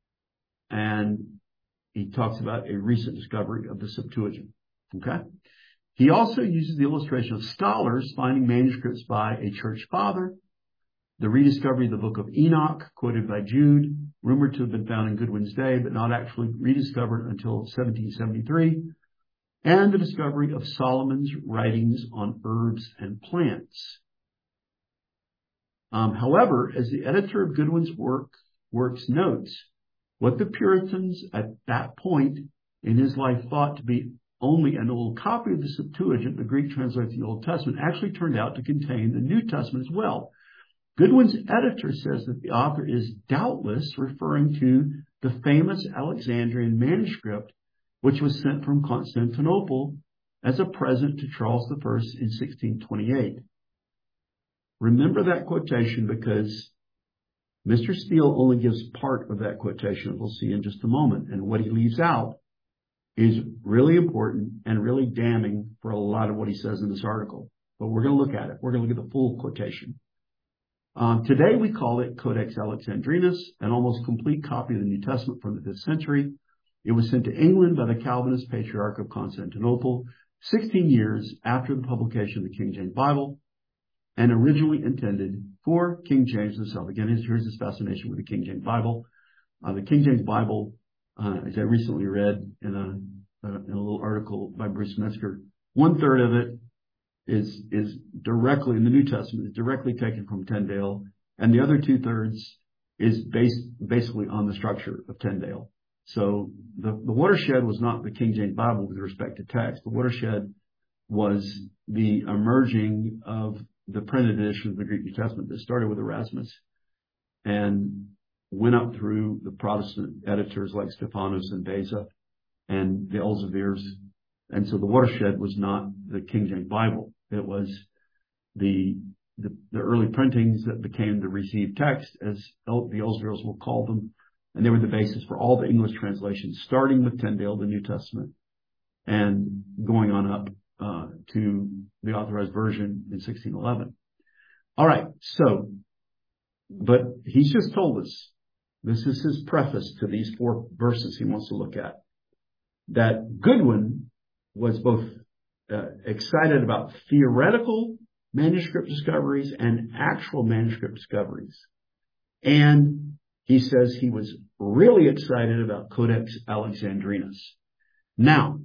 And he talks about a recent discovery of the Septuagint. Okay. He also uses the illustration of scholars finding manuscripts by a church father, the rediscovery of the book of Enoch, quoted by Jude, rumored to have been found in Goodwin's day, but not actually rediscovered until seventeen seventy-three, and the discovery of Solomon's writings on herbs and plants. Um, however, as the editor of Goodwin's work, works notes, what the Puritans at that point in his life thought to be only an old copy of the Septuagint, the Greek translation of the Old Testament, actually turned out to contain the New Testament as well. Goodwin's editor says that the author is doubtless referring to the famous Alexandrian manuscript, which was sent from Constantinople as a present to Charles the First in sixteen twenty-eight. Remember that quotation because Mister Steele only gives part of that quotation, we'll see in just a moment. And what he leaves out is really important and really damning for a lot of what he says in this article. But we're going to look at it. We're going to look at the full quotation. Um, today we call it Codex Alexandrinus, an almost complete copy of the New Testament from the fifth century. It was sent to England by the Calvinist Patriarch of Constantinople sixteen years after the publication of the King James Bible, and originally intended for King James himself. Again, here's his fascination with the King James Bible. Uh, the King James Bible, uh, as I recently read in a, uh, in a little article by Bruce Metzger, one third of it is is directly in the New Testament, is directly taken from Tyndale, and the other two thirds is based basically on the structure of Tyndale. So the, the watershed was not the King James Bible with respect to text. The watershed was the emerging of the printed edition of the Greek New Testament that started with Erasmus and went up through the Protestant editors like Stephanus and Beza and the Elzevirs. And so the watershed was not the King James Bible. It was the the, the early printings that became the received text, as El, the Elzevirs will call them. And they were the basis for all the English translations, starting with Tyndale, the New Testament, and going on up uh, to the authorized version in sixteen eleven. All right, so, but he's just told us this is his preface to these four verses he wants to look at, that Goodwin was both uh, excited about theoretical manuscript discoveries and actual manuscript discoveries. And he says he was really excited about Codex Alexandrinus. Now,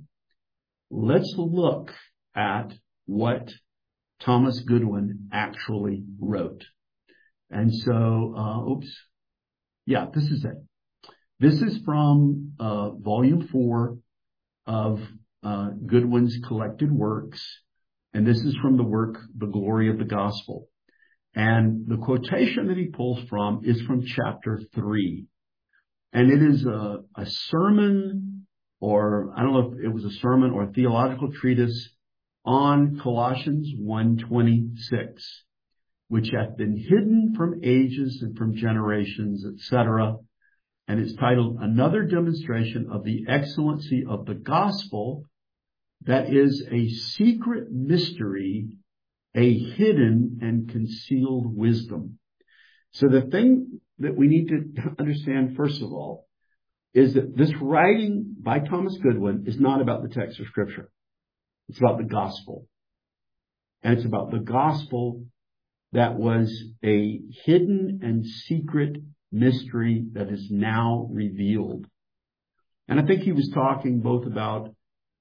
let's look at what Thomas Goodwin actually wrote. And so, uh, oops. Yeah, this is it. This is from uh, volume four of uh, Goodwin's collected works. And this is from the work, The Glory of the Gospel. And the quotation that he pulls from is from chapter three. And it is a, a sermon, or I don't know if it was a sermon or a theological treatise on Colossians one twenty-six, which hath been hidden from ages and from generations, et cetera. And it's titled, Another Demonstration of the Excellency of the Gospel, that is a secret mystery, a hidden and concealed wisdom. So the thing that we need to understand, first of all, is that this writing by Thomas Goodwin is not about the text of Scripture. It's about the gospel. And it's about the gospel that was a hidden and secret mystery that is now revealed. And I think he was talking both about,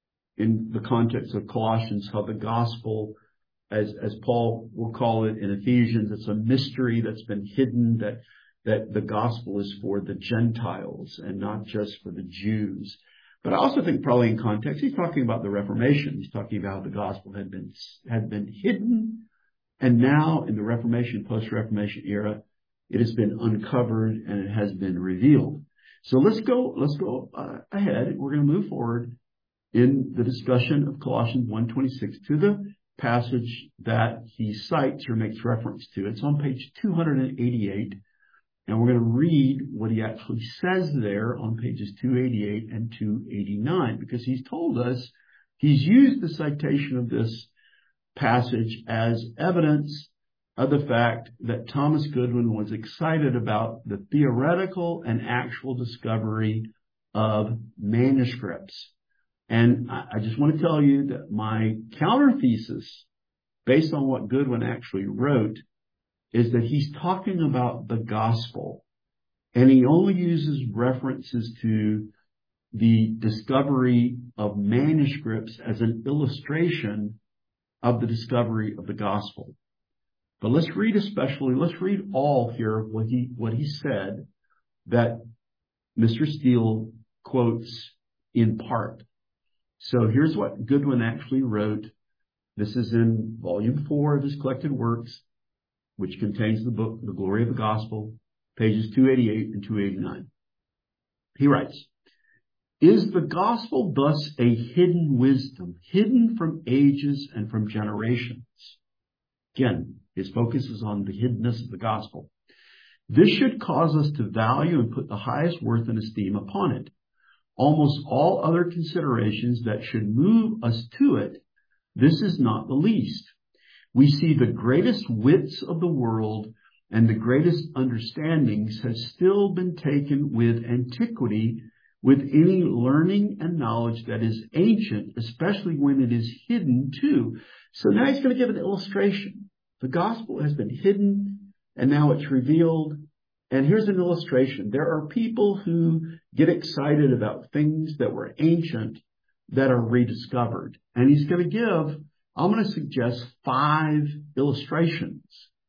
in the context of Colossians, how the gospel, as, as Paul will call it in Ephesians, it's a mystery that's been hidden, that, that the gospel is for the Gentiles and not just for the Jews. But I also think probably in context, he's talking about the Reformation. He's talking about how the gospel had been, had been hidden. And now in the Reformation, post-Reformation era, it has been uncovered and it has been revealed. So let's go, let's go uh, ahead. We're going to move forward in the discussion of Colossians one twenty-six to the passage that he cites or makes reference to. It's on page two eighty-eight. And we're going to read what he actually says there on pages two eighty-eight and two eighty-nine, because he's told us he's used the citation of this passage as evidence of the fact that Thomas Goodwin was excited about the theoretical and actual discovery of manuscripts. And I just want to tell you that my counter thesis, based on what Goodwin actually wrote, is that he's talking about the gospel, and he only uses references to the discovery of manuscripts as an illustration of the discovery of the gospel. But let's read especially, let's read all here what he, what he said that Mister Steele quotes in part. So here's what Goodwin actually wrote. This is in volume four of his collected works, which contains the book, The Glory of the Gospel, pages two eighty-eight and two eighty-nine. He writes, Is the gospel thus a hidden wisdom, hidden from ages and from generations? Again, his focus is on the hiddenness of the gospel. This should cause us to value and put the highest worth and esteem upon it. Almost all other considerations that should move us to it, this is not the least. We see the greatest wits of the world and the greatest understandings have still been taken with antiquity, with any learning and knowledge that is ancient, especially when it is hidden too. So now he's going to give an illustration. The gospel has been hidden and now it's revealed. And here's an illustration. There are people who get excited about things that were ancient that are rediscovered. And he's going to give, I'm going to suggest five illustrations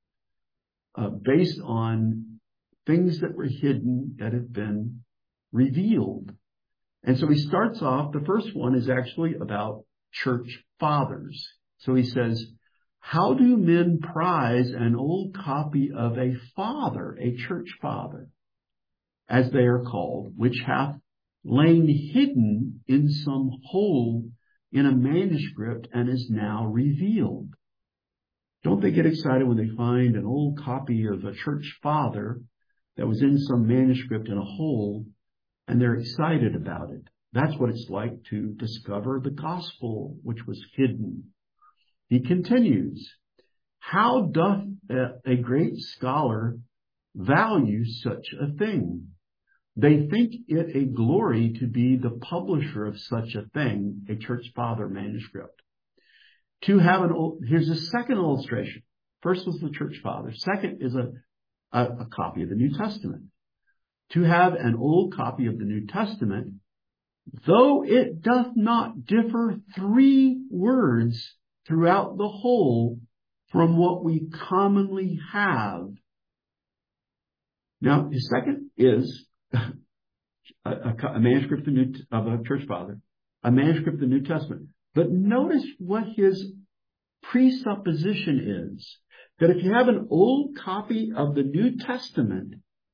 uh, based on things that were hidden that have been revealed. And so he starts off, the first one is actually about church fathers. So he says, how do men prize an old copy of a father, a church father, as they are called, which hath lain hidden in some hole in a manuscript and is now revealed? Don't they get excited when they find an old copy of a church father that was in some manuscript in a hole, and they're excited about it? That's what it's like to discover the gospel, which was hidden. He continues, how doth a great scholar value such a thing? they think it a glory to be the publisher of such a thing, a church father manuscript. To have an old, here's a second illustration. First was the church father. Second is a, a, a copy of the New Testament. To have an old copy of the New Testament, though it doth not differ three words throughout the whole from what we commonly have. Now, the second is a, a, a manuscript of, the New, of a church father, a manuscript of the New Testament. But notice what his presupposition is, that if you have an old copy of the New Testament,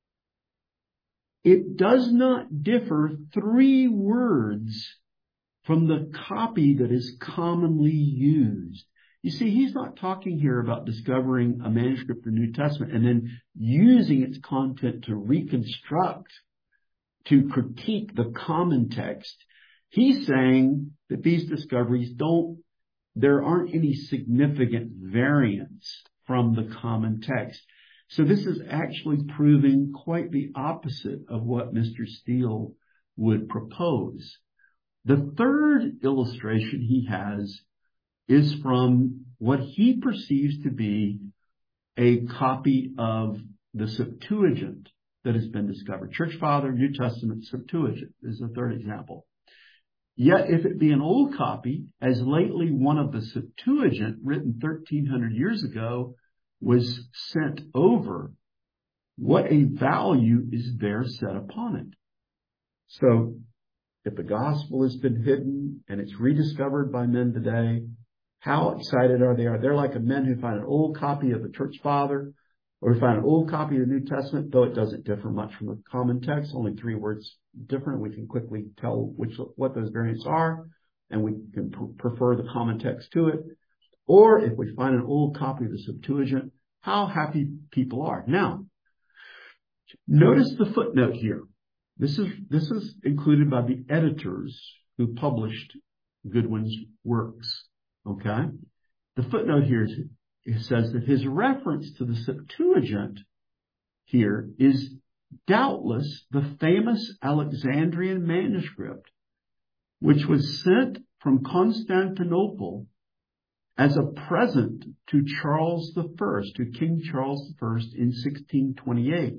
it does not differ three words from the copy that is commonly used. You see, he's not talking here about discovering a manuscript of the New Testament and then using its content to reconstruct, to critique the common text. He's saying that these discoveries don't, there aren't any significant variants from the common text. So this is actually proving quite the opposite of what Mister Steele would propose. The third illustration he has is from what he perceives to be a copy of the Septuagint that has been discovered. Church Father, New Testament, Septuagint is the third example. Yet if it be an old copy, as lately one of the Septuagint written thirteen hundred years ago was sent over, what a value is there set upon it? So if the gospel has been hidden and it's rediscovered by men today, how excited are they? Are they like a men who find an old copy of the church father or find an old copy of the New Testament, though it doesn't differ much from the common text, only three words different. We can quickly tell which what those variants are, and we can pr- prefer the common text to it. Or if we find an old copy of the Septuagint, how happy people are. Now, notice the footnote here. This is, this is included by the editors who published Goodwin's works. Okay? The footnote here is, it says that his reference to the Septuagint here is doubtless the famous Alexandrian manuscript, which was sent from Constantinople as a present to Charles the First, to King Charles the First in sixteen twenty-eight.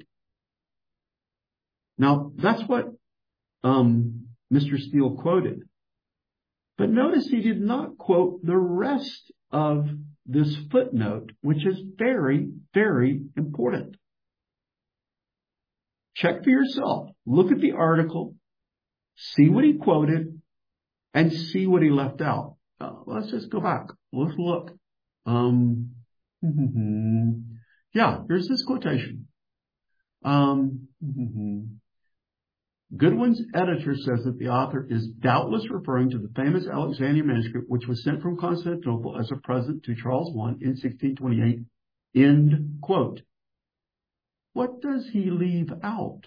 Now, that's what um, Mister Steele quoted. But notice he did not quote the rest of this footnote, which is very, very important. Check for yourself. Look at the article, see what he quoted, and see what he left out. Uh, let's just go back. Let's look. Um, yeah, here's this quotation. Um, Goodwin's editor says that the author is doubtless referring to the famous Alexandrian manuscript, which was sent from Constantinople as a present to Charles the First in sixteen twenty-eight. End quote. What does he leave out?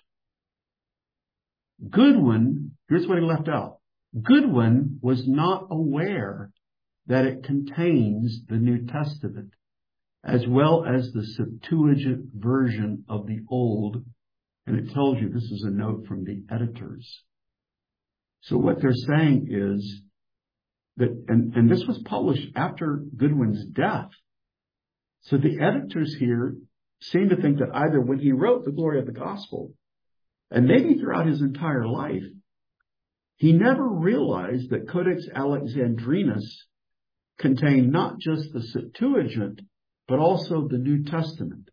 Goodwin, here's what he left out. Goodwin was not aware that it contains the New Testament, as well as the Septuagint version of the Old. And it tells you this is a note from the editors. So what they're saying is that, and, and this was published after Goodwin's death. So the editors here seem to think that either when he wrote The Glory of the Gospel, and maybe throughout his entire life, he never realized that Codex Alexandrinus contained not just the Septuagint, but also the New Testament.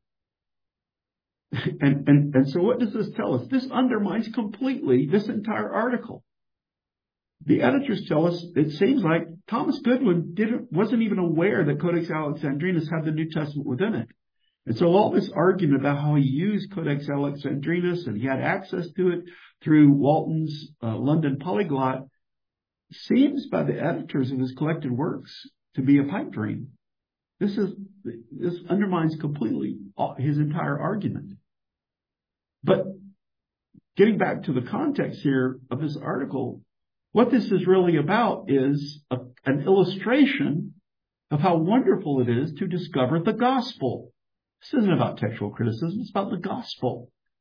And, and, and so what does this tell us? This undermines completely this entire article. The editors tell us it seems like Thomas Goodwin didn't, wasn't even aware that Codex Alexandrinus had the New Testament within it. And so all this argument about how he used Codex Alexandrinus and he had access to it through Walton's uh, London Polyglot seems by the editors of his collected works to be a pipe dream. This is, this undermines completely his entire argument. But getting back to the context here of this article, what this is really about is a, an illustration of how wonderful it is to discover the gospel. This isn't about textual criticism. It's about the gospel.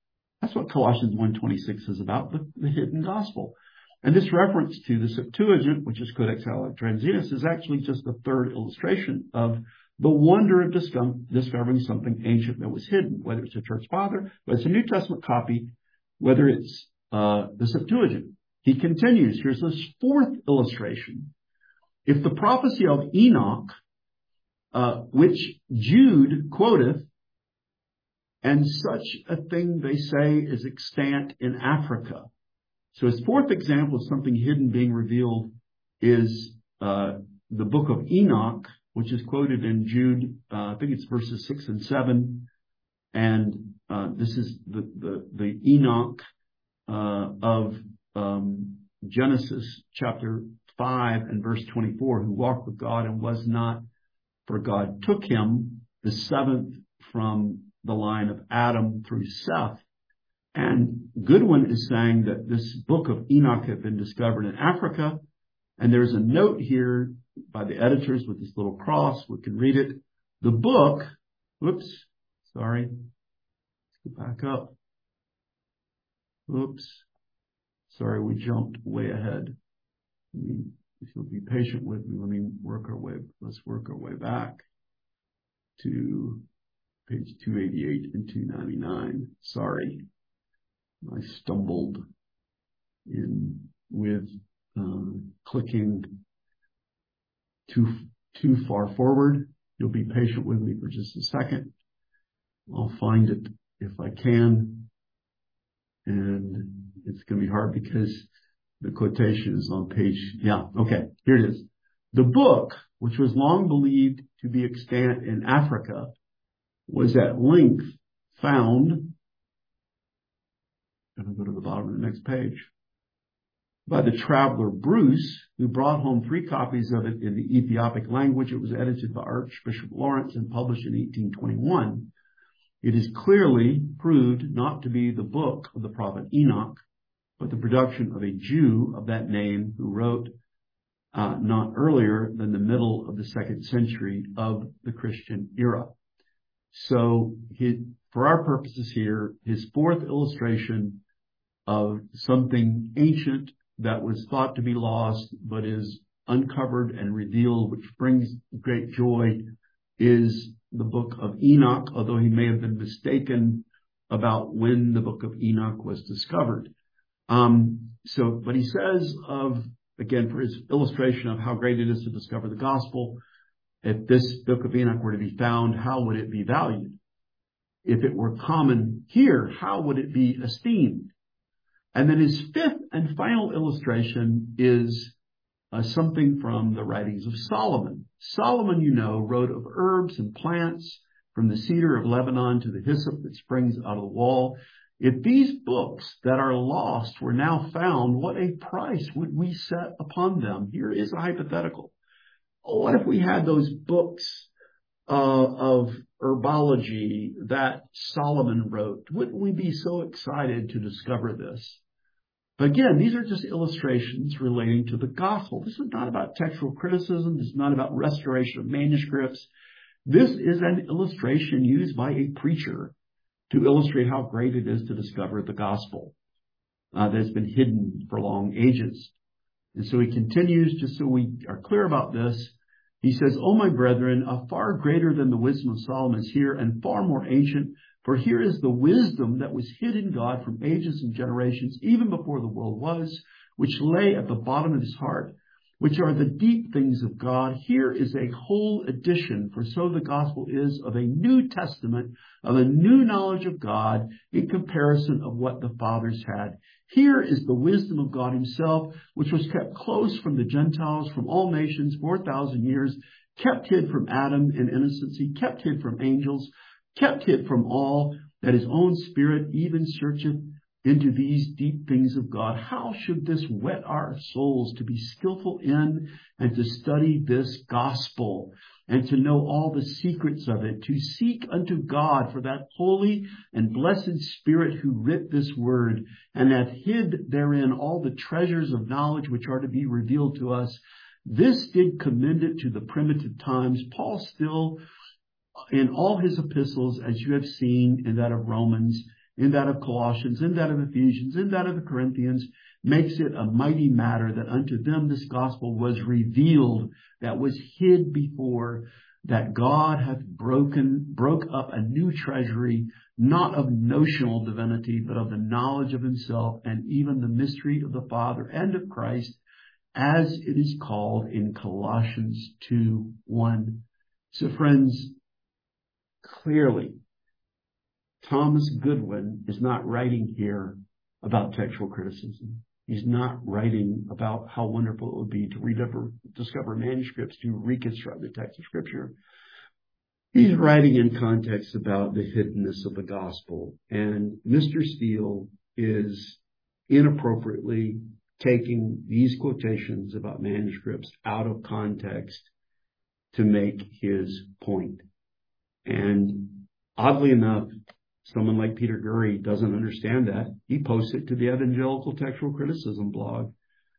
That's what Colossians one twenty-six is about, the, the hidden gospel. And this reference to the Septuagint, which is Codex Alexandrinus, is actually just the third illustration of the wonder of discovering something ancient that was hidden, whether it's a church father, whether it's a New Testament copy, whether it's uh, the Septuagint. He continues. Here's this fourth illustration. If the prophecy of Enoch, uh, which Jude quoteth, and such a thing they say is extant in Africa. So his fourth example of something hidden being revealed is uh, the book of Enoch, which is quoted in Jude, uh, I think it's verses six and seven. And uh, this is the, the, the Enoch uh, of um, Genesis chapter five and verse twenty-four, who walked with God and was not, for God took him, the seventh from the line of Adam through Seth. And Goodwin is saying that this book of Enoch had been discovered in Africa. And there's a note here by the editors with this little cross. We can read it. The book, whoops, sorry. Let's go back up. Oops. Sorry, we jumped way ahead. I mean, if you'll be patient with me, let me work our way, let's work our way back to page two eighty-eight and two ninety-nine. Sorry. I stumbled in with uh, clicking too too far forward. You'll be patient with me for just a second. I'll find it if I can. And it's going to be hard because the quotation is on page, yeah, okay, here it is. The book, which was long believed to be extant in Africa, was at length found, and I'll go to the bottom of the next page, by the traveler Bruce, who brought home three copies of it in the Ethiopic language. It was edited by Archbishop Lawrence and published in eighteen twenty-one. It is clearly proved not to be the book of the prophet Enoch, but the production of a Jew of that name who wrote uh, not earlier than the middle of the second century of the Christian era. So he, for our purposes here, his fourth illustration of something ancient that was thought to be lost but is uncovered and revealed, which brings great joy, is the book of Enoch, although he may have been mistaken about when the book of Enoch was discovered. Um, so, but he says of, again, for his illustration of how great it is to discover the gospel, if this book of Enoch were to be found, how would it be valued? If it were common here, how would it be esteemed? And then his fifth and final illustration is uh, something from the writings of Solomon. Solomon, you know, wrote of herbs and plants, from the cedar of Lebanon to the hyssop that springs out of the wall. If these books that are lost were now found, what a price would we set upon them? Here is a hypothetical. What if we had those books uh, of herbology that Solomon wrote? Wouldn't we be so excited to discover this? But again, these are just illustrations relating to the gospel. This is not about textual criticism. This is not about restoration of manuscripts. This is an illustration used by a preacher to illustrate how great it is to discover the gospel uh, that's been hidden for long ages. And so he continues, just so we are clear about this. He says, "O my brethren, a far greater than the wisdom of Solomon is here, and far more ancient. For here is the wisdom that was hid in God from ages and generations, even before the world was, which lay at the bottom of his heart, which are the deep things of God. Here is a whole edition, for so the gospel is, of a New Testament, of a new knowledge of God, in comparison of what the fathers had. Here is the wisdom of God himself, which was kept close from the Gentiles, from all nations, four thousand years, kept hid from Adam in innocency, kept hid from angels, kept hid from all, that his own spirit even searcheth into these deep things of God. How should this whet our souls to be skillful in and to study this gospel and to know all the secrets of it, to seek unto God for that holy and blessed Spirit who writ this word and hath hid therein all the treasures of knowledge which are to be revealed to us. This did commend it to the primitive times. Paul still, in all his epistles, as you have seen in that of Romans, in that of Colossians, in that of Ephesians, in that of the Corinthians, makes it a mighty matter that unto them this gospel was revealed, that was hid before, that God hath broken, broke up a new treasury, not of notional divinity, but of the knowledge of himself, and even the mystery of the Father and of Christ, as it is called in Colossians two one. So friends, clearly, Thomas Goodwin is not writing here about textual criticism. He's not writing about how wonderful it would be to rediscover, discover manuscripts to reconstruct the text of Scripture. He's writing in context about the hiddenness of the gospel. And Mister Steele is inappropriately taking these quotations about manuscripts out of context to make his point. And oddly enough, someone like Peter Gurry doesn't understand that. He posts it to the Evangelical Textual Criticism blog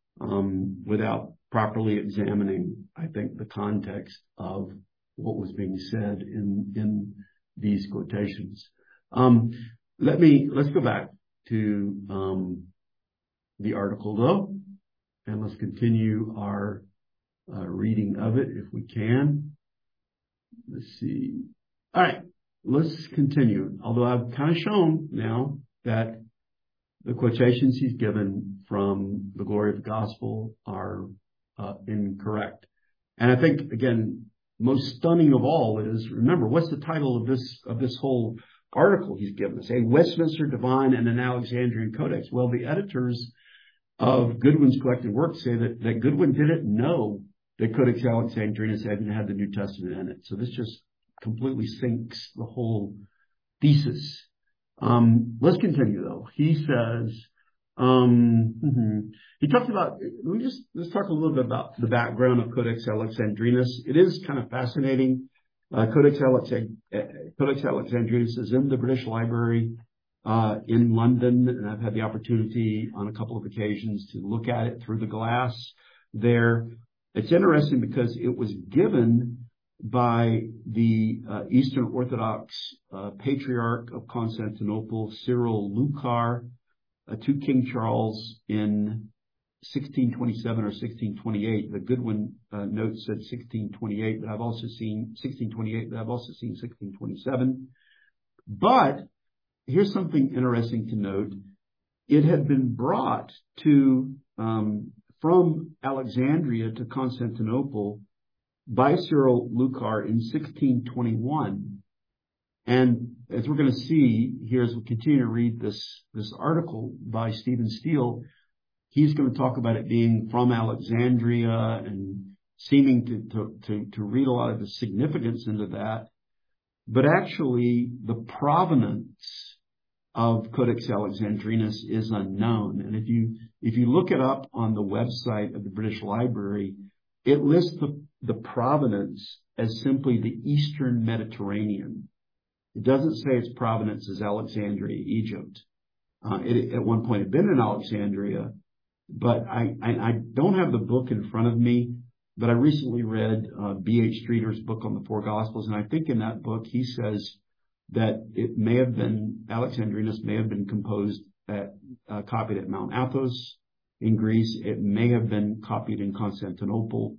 um, without properly examining, I think, the context of what was being said in in these quotations. Um, let me let's go back to um, the article, though, and let's continue our uh, reading of it if we can. Let's see. All right. Let's continue, although I've kind of shown now that the quotations he's given from the glory of the gospel are uh, incorrect. And I think, again, most stunning of all is, remember, what's the title of this of this whole article he's given us? A Westminster Divine and an Alexandrian Codex. Well, the editors of Goodwin's collected works say that, that Goodwin didn't know that Codex Alexandrinus hadn't had the New Testament in it. So this just completely sinks the whole thesis. Um, let's continue, though. He says, um, mm-hmm. he talks about, let me just, let's talk a little bit about the background of Codex Alexandrinus. It is kind of fascinating. Uh, Codex, Alex- Codex Alexandrinus is in the British Library uh, in London, and I've had the opportunity on a couple of occasions to look at it through the glass there. It's interesting because it was given by the uh, Eastern Orthodox uh, Patriarch of Constantinople, Cyril Lucar, uh, to King Charles in sixteen twenty-seven or sixteen twenty-eight. The Goodwin uh, note said sixteen twenty-eight, but I've also seen sixteen twenty-eight, but I've also seen sixteen twenty-seven. But here's something interesting to note. It had been brought to um, from Alexandria to Constantinople by Cyril Lucar in sixteen twenty-one. And as we're going to see here as we continue to read this, this article by Stephen Steele, he's going to talk about it being from Alexandria and seeming to, to, to, to read a lot of the significance into that. But actually, the provenance of Codex Alexandrinus is unknown. And if you, if you look it up on the website of the British Library, it lists the, the provenance as simply the Eastern Mediterranean. It doesn't say its provenance is Alexandria, Egypt. Uh, it at one point had been in Alexandria, but I, I, I don't have the book in front of me, but I recently read uh, B H Streeter's book on the Four Gospels, and I think in that book he says that it may have been, Alexandrinus may have been composed at, uh, copied at Mount Athos in Greece. It may have been copied in Constantinople.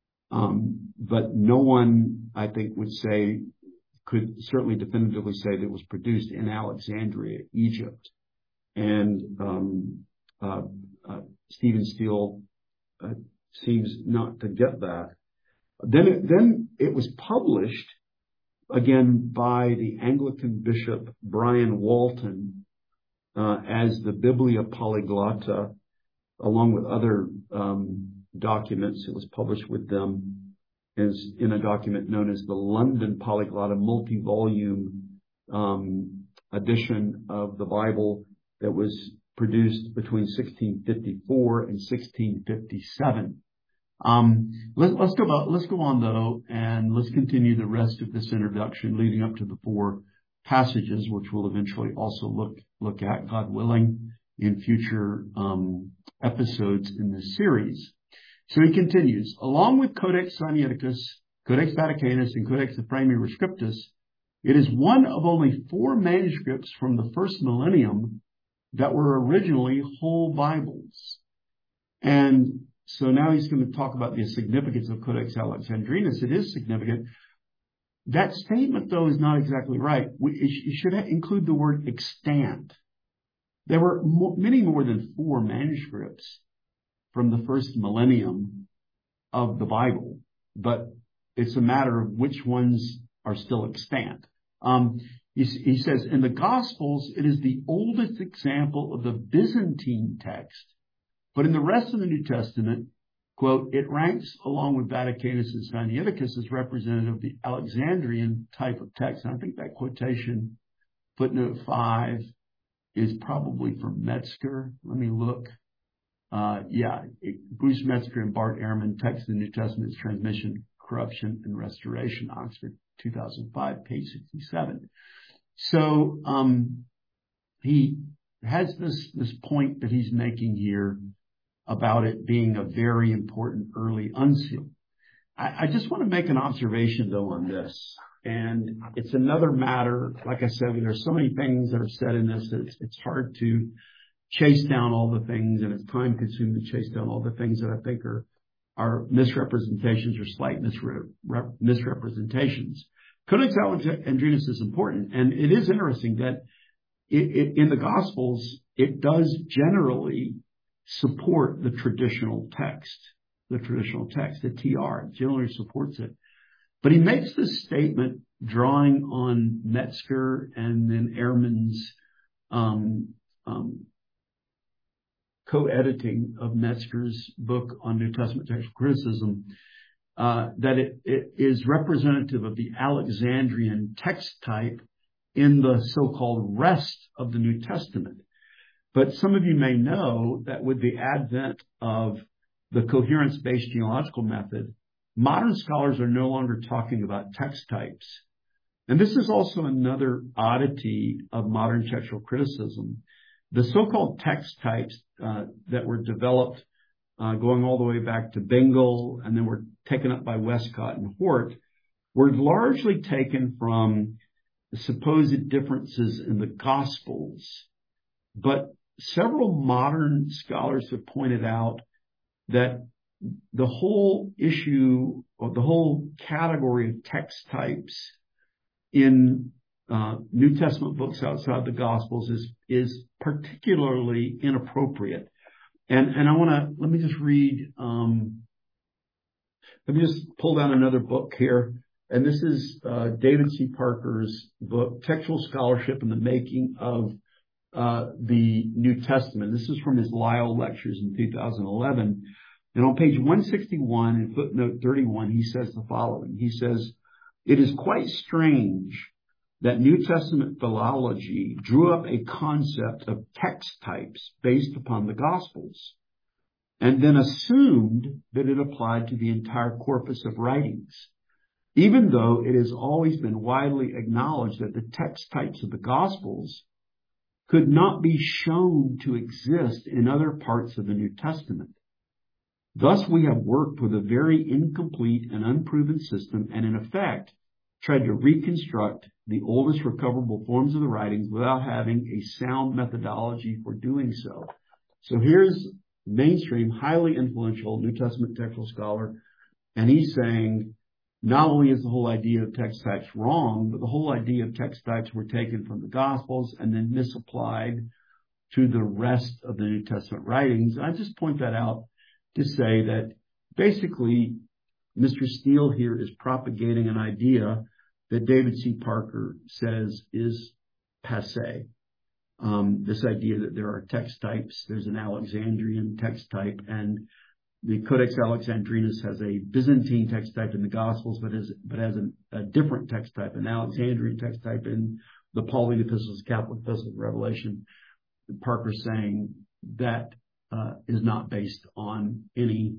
Um, but no one, I think, would say, could certainly definitively say that it was produced in Alexandria, Egypt. And um, uh, uh, Stephen Steele uh, seems not to get that. Then it, then it was published again by the Anglican bishop Brian Walton uh, as the Biblia Polyglotta, along with other um, documents. It was published with them as in a document known as the London Polyglotta, multi-volume um, edition of the Bible that was produced between sixteen fifty-four and sixteen fifty-seven. Um, let, let's go about, let's go on though, and let's continue the rest of this introduction leading up to the four passages, which we'll eventually also look look at, God willing, in future um, episodes in this series. So he continues, along with Codex Sinaiticus, Codex Vaticanus, and Codex Ephraemi Rescriptus, It is one of only four manuscripts from the first millennium that were originally whole Bibles. And so now he's going to talk about the significance of Codex Alexandrinus. It is significant. That statement, though, is not exactly right. We, it should include the word extant. There were mo- many more than four manuscripts from the first millennium of the Bible, but it's a matter of which ones are still extant. Um, he, he says, in the Gospels, it is the oldest example of the Byzantine text, but in the rest of the New Testament, quote, it ranks along with Vaticanus and Sinaiticus as representative of the Alexandrian type of text. And I think that quotation, footnote five, is probably from Metzger. Let me look. Uh, yeah, it, Bruce Metzger and Bart Ehrman, Text of the New Testament's Transmission, Corruption, and Restoration, Oxford, two thousand five, page sixty-seven. So um, he has this, this point that he's making here about it being a very important early unseal. I, I just want to make an observation, though, on this. And it's another matter, like I said, there's so many things that are said in this that it's, it's hard to chase down all the things, and it's time consuming to chase down all the things that I think are, are misrepresentations or slight misre- rep- misrepresentations. Codex Alexandrinus is important, and it is interesting that it, it, in the Gospels, it does generally support the traditional text, the traditional text, the T R generally supports it. But he makes this statement drawing on Metzger and then Ehrman's um, um, co-editing of Metzger's book on New Testament textual criticism, uh, that it, it is representative of the Alexandrian text type in the so-called rest of the New Testament. But some of you may know that with the advent of the coherence-based genealogical method, modern scholars are no longer talking about text types. And this is also another oddity of modern textual criticism. The so-called text types uh, that were developed uh, going all the way back to Bengel and then were taken up by Westcott and Hort were largely taken from the supposed differences in the Gospels. But several modern scholars have pointed out that the whole issue or the whole category of text types in uh, New Testament books outside the Gospels is, is particularly inappropriate. And, and I want to, let me just read, um, let me just pull down another book here. And this is uh, David C. Parker's book, Textual Scholarship and the Making of uh, the New Testament. This is from his Lyell Lectures in two thousand eleven. And on page one sixty-one in footnote thirty-one, he says the following. He says, it is quite strange that New Testament philology drew up a concept of text types based upon the Gospels and then assumed that it applied to the entire corpus of writings, even though it has always been widely acknowledged that the text types of the Gospels could not be shown to exist in other parts of the New Testament. Thus, we have worked with a very incomplete and unproven system and, in effect, tried to reconstruct the oldest recoverable forms of the writings without having a sound methodology for doing so. So here's mainstream, highly influential New Testament textual scholar, and he's saying not only is the whole idea of text types wrong, but the whole idea of text types were taken from the Gospels and then misapplied to the rest of the New Testament writings. I just point that out to say that basically Mister Steele here is propagating an idea that David C. Parker says is passé. Um, this idea that there are text types, there's an Alexandrian text type, and the Codex Alexandrinus has a Byzantine text type in the Gospels, but has, but has an, a different text type, an Alexandrian text type in the Pauline epistles, Catholic epistles, Revelation. Parker saying that uh, is not based on any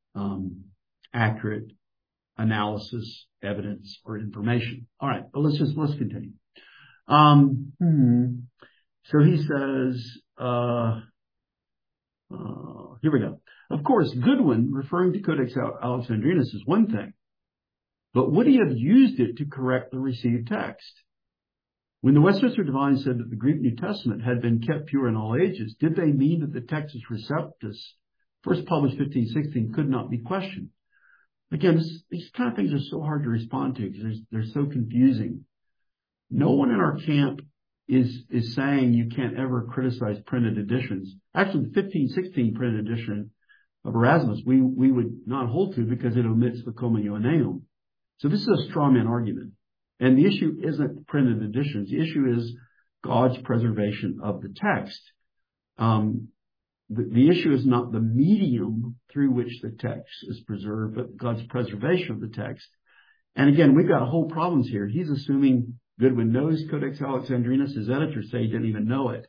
um, accurate analysis, evidence, or information. All right, but let's just let's continue. Um, hmm. So he says, uh, uh, here we go. Of course, Goodwin, referring to Codex Alexandrinus, is one thing, but would he have used it to correct the received text? When the Westminster Divines said that the Greek New Testament had been kept pure in all ages, did they mean that the Textus Receptus, first published fifteen sixteen, could not be questioned? Again, this, these kind of things are so hard to respond to because they're so confusing. No one in our camp is is saying you can't ever criticize printed editions. Actually, the fifteen sixteen printed edition of Erasmus, we, we would not hold to because it omits the Comma Ioanneum. So this is a straw man argument. And the issue isn't printed editions. The issue is God's preservation of the text. Um, the, the issue is not the medium through which the text is preserved, but God's preservation of the text. And again, we've got a whole problems here. He's assuming Goodwin knows Codex Alexandrinus. His editors say he didn't even know it.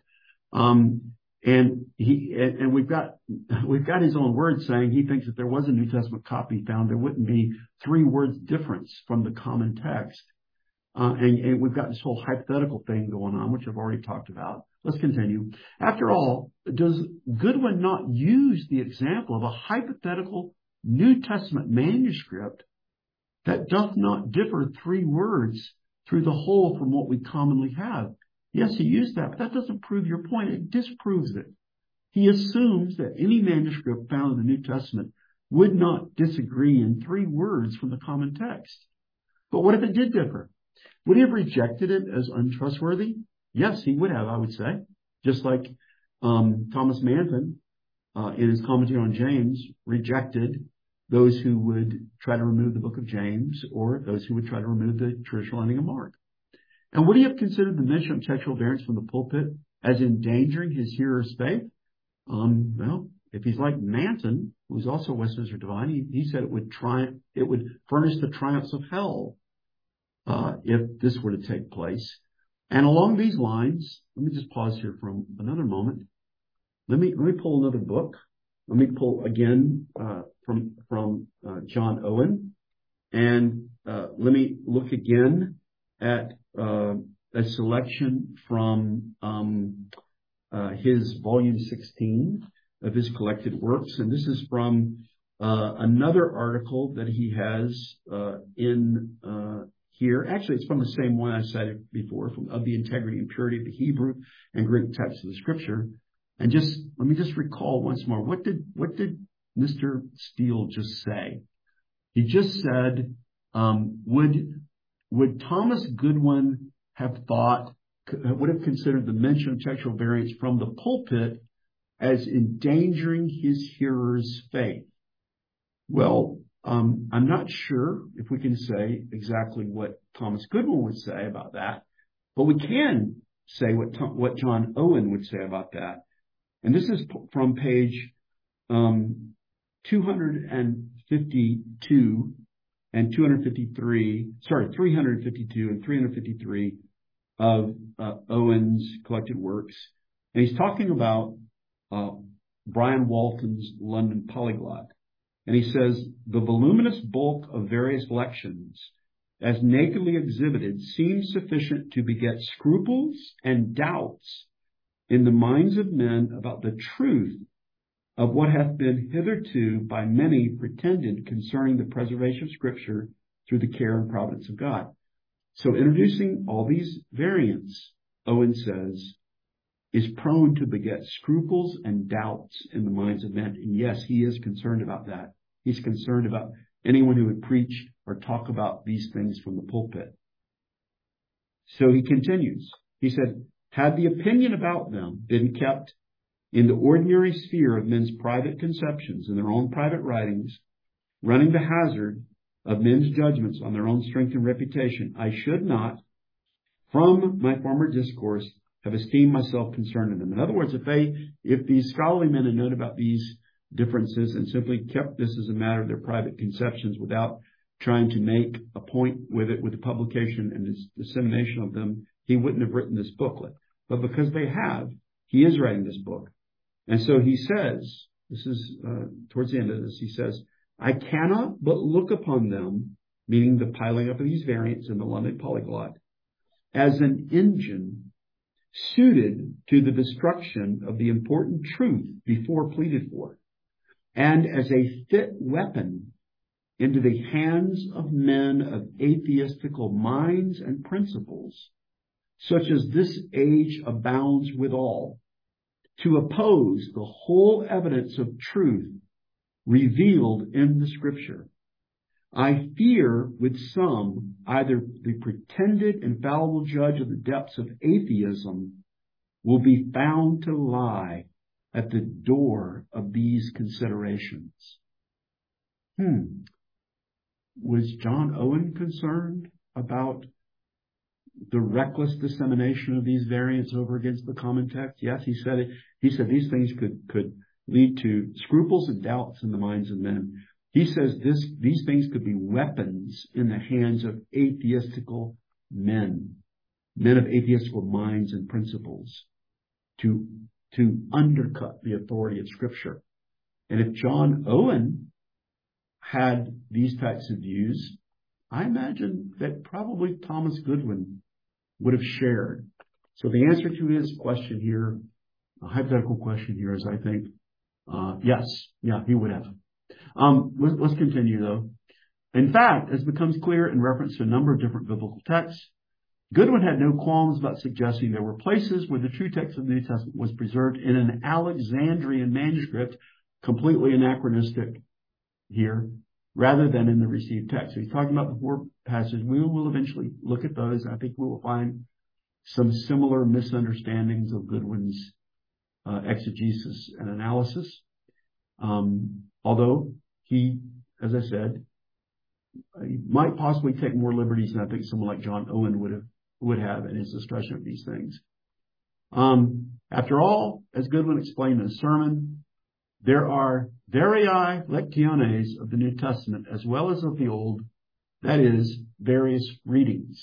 Um, and he, and, and we've got, we've got his own words saying he thinks if there was a New Testament copy found, there wouldn't be three words difference from the common text. Uh, and, and we've got this whole hypothetical thing going on, which I've already talked about. Let's continue. After all, does Goodwin not use the example of a hypothetical New Testament manuscript that doth not differ three words through the whole from what we commonly have? Yes, he used that, but that doesn't prove your point. It disproves it. He assumes that any manuscript found in the New Testament would not disagree in three words from the common text. But what if it did differ? Would he have rejected it as untrustworthy? Yes, he would have, I would say. Just like um, Thomas Manton, uh, in his commentary on James, rejected those who would try to remove the book of James or those who would try to remove the traditional ending of Mark. And would he have considered the mention of textual variants from the pulpit as endangering his hearer's faith? Um, well, if he's like Manton, who's also a Westminster Divine, he, he said it would triumph, it would furnish the triumphs of hell. Uh, if this were to take place. And along these lines, let me just pause here for another moment. Let me, let me pull another book. Let me pull again, uh, from, from, uh, John Owen. And, uh, let me look again at, uh, a selection from, um, uh, his volume sixteen of his collected works. And this is from, uh, another article that he has, uh, in, uh, here. Actually, it's from the same one I cited before, from Of the Integrity and Purity of the Hebrew and Greek Text of the Scripture. And just, let me just recall once more, what did, what did Mister Steele just say? He just said, um, would, would Thomas Goodwin have thought, would have considered the mention of textual variants from the pulpit as endangering his hearer's faith? Well, Um, I'm not sure if we can say exactly what Thomas Goodwin would say about that, but we can say what Tom, what John Owen would say about that. And this is p- from page um, two fifty-two and two fifty-three, sorry, three fifty-two and three fifty-three of uh, Owen's collected works. And he's talking about uh, Brian Walton's London Polyglot. And he says, the voluminous bulk of various lections, as nakedly exhibited, seems sufficient to beget scruples and doubts in the minds of men about the truth of what hath been hitherto by many pretended concerning the preservation of Scripture through the care and providence of God. So introducing all these variants, Owen says, is prone to beget scruples and doubts in the minds of men. And yes, he is concerned about that. He's concerned about anyone who would preach or talk about these things from the pulpit. So he continues. He said, had the opinion about them been kept in the ordinary sphere of men's private conceptions and their own private writings, running the hazard of men's judgments on their own strength and reputation, I should not, from my former discourse, have esteemed myself concerned in them. In other words, if they, if these scholarly men had known about these differences and simply kept this as a matter of their private conceptions without trying to make a point with it, with the publication and its dissemination of them, he wouldn't have written this booklet. But because they have, he is writing this book. And so he says, this is uh, towards the end of this, he says, I cannot but look upon them, meaning the piling up of these variants in the London Polyglot, as an engine suited to the destruction of the important truth before pleaded for, and as a fit weapon into the hands of men of atheistical minds and principles, such as this age abounds withal, to oppose the whole evidence of truth revealed in the Scripture. I fear with some either the pretended infallible judge of the depths of atheism will be found to lie at the door of these considerations. Hmm. Was John Owen concerned about the reckless dissemination of these variants over against the common text? Yes, he said it. He said these things could, could lead to scruples and doubts in the minds of men. He says this, these things could be weapons in the hands of atheistical men, men of atheistical minds and principles to, to undercut the authority of Scripture. And if John Owen had these types of views, I imagine that probably Thomas Goodwin would have shared. So the answer to his question here, a hypothetical question here, is I think, uh, yes, yeah, he would have. Um, let's, let's continue though. In fact, as becomes clear in reference to a number of different biblical texts, Goodwin had no qualms about suggesting there were places where the true text of the New Testament was preserved in an Alexandrian manuscript, completely anachronistic here, rather than in the received text. So he's talking about the four passages. We will eventually look at those. I think we will find some similar misunderstandings of Goodwin's uh, exegesis and analysis. Um, although he, as I said, he might possibly take more liberties than I think someone like John Owen would have would have in his discussion of these things. Um, after all, as Goodwin explained in his sermon, there are variae lectiones of the New Testament as well as of the Old, that is, various readings.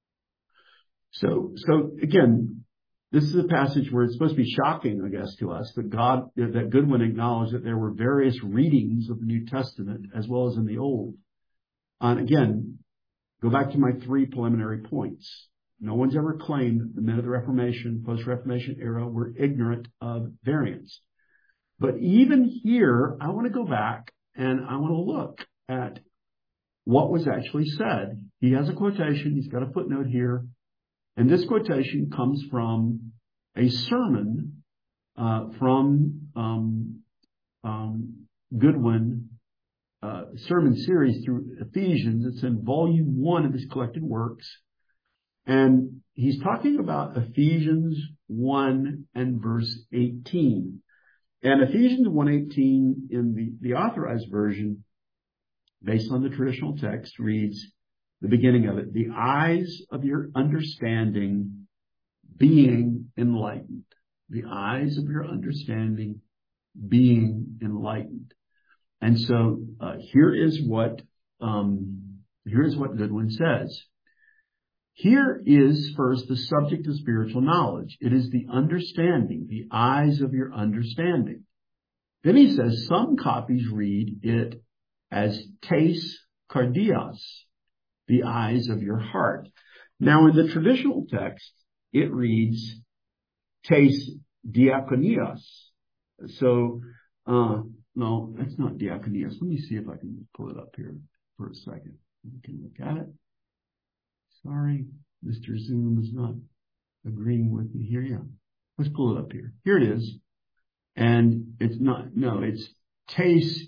So, so again, this is a passage where it's supposed to be shocking, I guess, to us that God, that Goodwin acknowledged that there were various readings of the New Testament as well as in the Old. And again, go back to my three preliminary points. No one's ever claimed that the men of the Reformation, post-Reformation era were ignorant of variants. But even here, I want to go back and I want to look at what was actually said. He has a quotation. He's got a footnote here. And this quotation comes from a sermon uh, from um, um, Goodwin, uh, sermon series through Ephesians. It's in volume one of his collected works. And he's talking about Ephesians one and verse eighteen. And Ephesians one eighteen in the, the authorized version, based on the traditional text, reads the beginning of it, the eyes of your understanding being enlightened. The eyes of your understanding being enlightened. And so uh, here is what um, here is what Goodwin says. Here is first the subject of spiritual knowledge. It is the understanding, the eyes of your understanding. Then he says some copies read it as tes cardias, the eyes of your heart. Now in the traditional text, it reads tes diakonias. So, uh, no, that's not diakonias. Let me see if I can pull it up here for a second. You can look at it. Sorry, Mister Zoom is not agreeing with me here. Yeah. Let's pull it up here. Here it is. And it's not, no, it's tes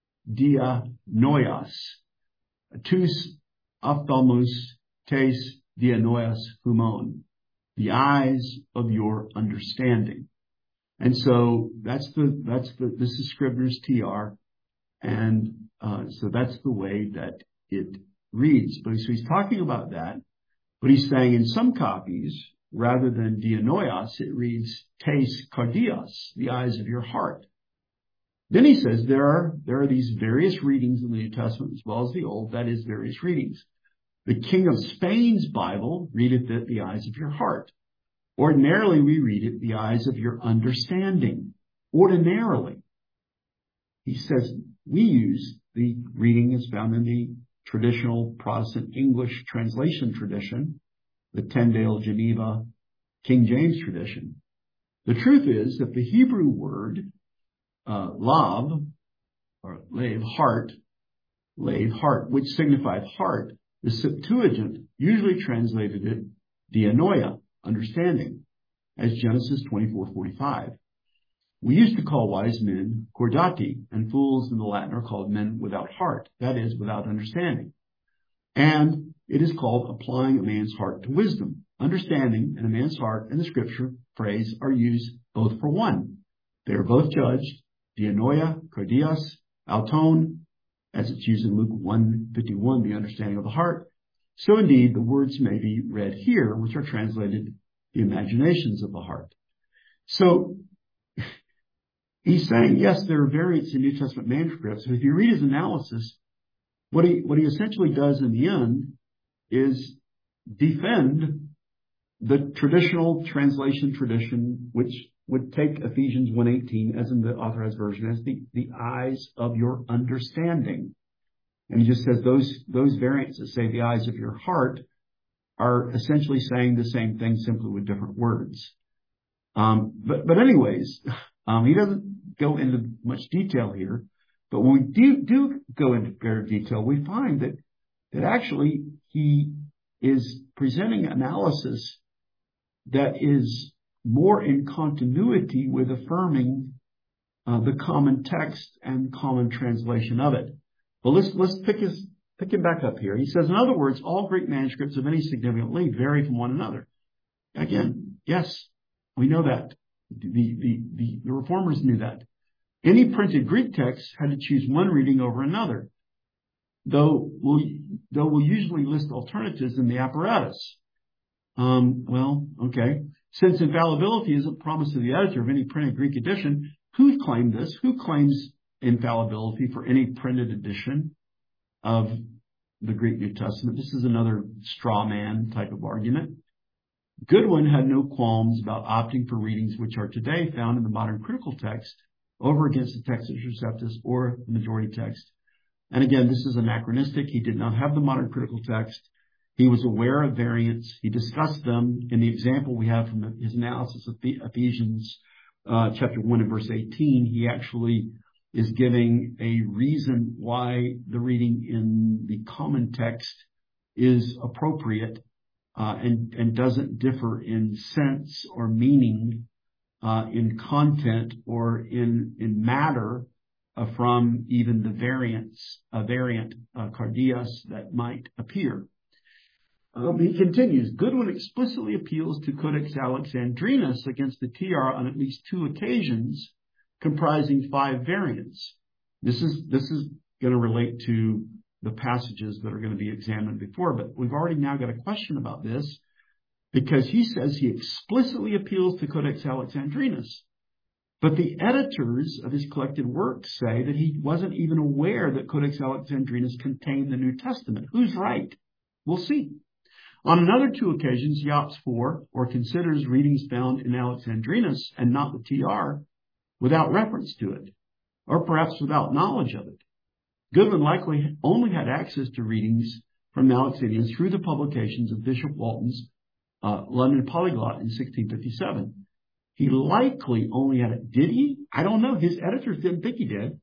dianoias. Tous ophthalmos tes dianoias humon. The eyes of your understanding. And so that's the, that's the, this is Scribner's T R. And, uh, so that's the way that it reads. But so he's talking about that. But he's saying in some copies, rather than dianoias, it reads tes cardias, the eyes of your heart. Then he says there are, there are these various readings in the New Testament as well as the Old, that is various readings. The King of Spain's Bible readeth it the eyes of your heart. Ordinarily we read it the eyes of your understanding. Ordinarily. He says we use the reading as found in the traditional Protestant English translation tradition, the Tyndale, Geneva, King James tradition. The truth is that the Hebrew word, uh, lav, or lave, heart, lave, heart, which signified heart, the Septuagint usually translated it dianoia, understanding, as Genesis twenty-four forty-five. We used to call wise men cordati, and fools in the Latin are called men without heart, that is, without understanding. And it is called applying a man's heart to wisdom. Understanding and a man's heart and the scripture phrase are used both for one. They are both judged, dianoia, cardias, auton, as it's used in Luke one fifty-one, the understanding of the heart. So indeed, the words may be read here, which are translated the imaginations of the heart. So he's saying, yes, there are variants in New Testament manuscripts, but if you read his analysis, what he, what he essentially does in the end is defend the traditional translation tradition, which would take Ephesians one eighteen, as in the Authorized Version, as the, the eyes of your understanding. And he just says those, those variants that say the eyes of your heart are essentially saying the same thing, simply with different words. Um, but, but anyways, um, he doesn't go into much detail here. But when we do, do go into greater detail, we find that, that actually he is presenting analysis that is more in continuity with affirming uh, the common text and common translation of it. Well, let's, let's pick his, pick him back up here. He says, in other words, all Greek manuscripts of any significant length vary from one another. Again, yes, we know that. The, the, the, the reformers knew that. Any printed Greek text had to choose one reading over another, though we'll, though we'll usually list alternatives in the apparatus. Um, well, okay. Since infallibility isn't promised to the editor of any printed Greek edition, who claimed this? Who claims infallibility for any printed edition of the Greek New Testament? This is another straw man type of argument. Goodwin had no qualms about opting for readings which are today found in the modern critical text over against the Textus Receptus or the majority text. And again, this is anachronistic. He did not have the modern critical text. He was aware of variants. He discussed them in the example we have from his analysis of Ephesians uh, chapter one and verse eighteen. He actually is giving a reason why the reading in the common text is appropriate uh, and, and doesn't differ in sense or meaning, uh, in content or in, in matter uh, from even the variants, uh, variant uh, cardias that might appear. Um, he continues, Goodwin explicitly appeals to Codex Alexandrinus against the T R on at least two occasions, comprising five variants. This is, this is going to relate to the passages that are going to be examined before, but we've already now got a question about this because he says he explicitly appeals to Codex Alexandrinus. But the editors of his collected works say that he wasn't even aware that Codex Alexandrinus contained the New Testament. Who's right? We'll see. On another two occasions, he opts for or considers readings found in Alexandrinus and not the T R without reference to it, or perhaps without knowledge of it. Goodwin likely only had access to readings from Alexandrinus through the publications of Bishop Walton's uh, London Polyglot in sixteen fifty-seven. He likely only had it. Did he? I don't know. His editors didn't think he did.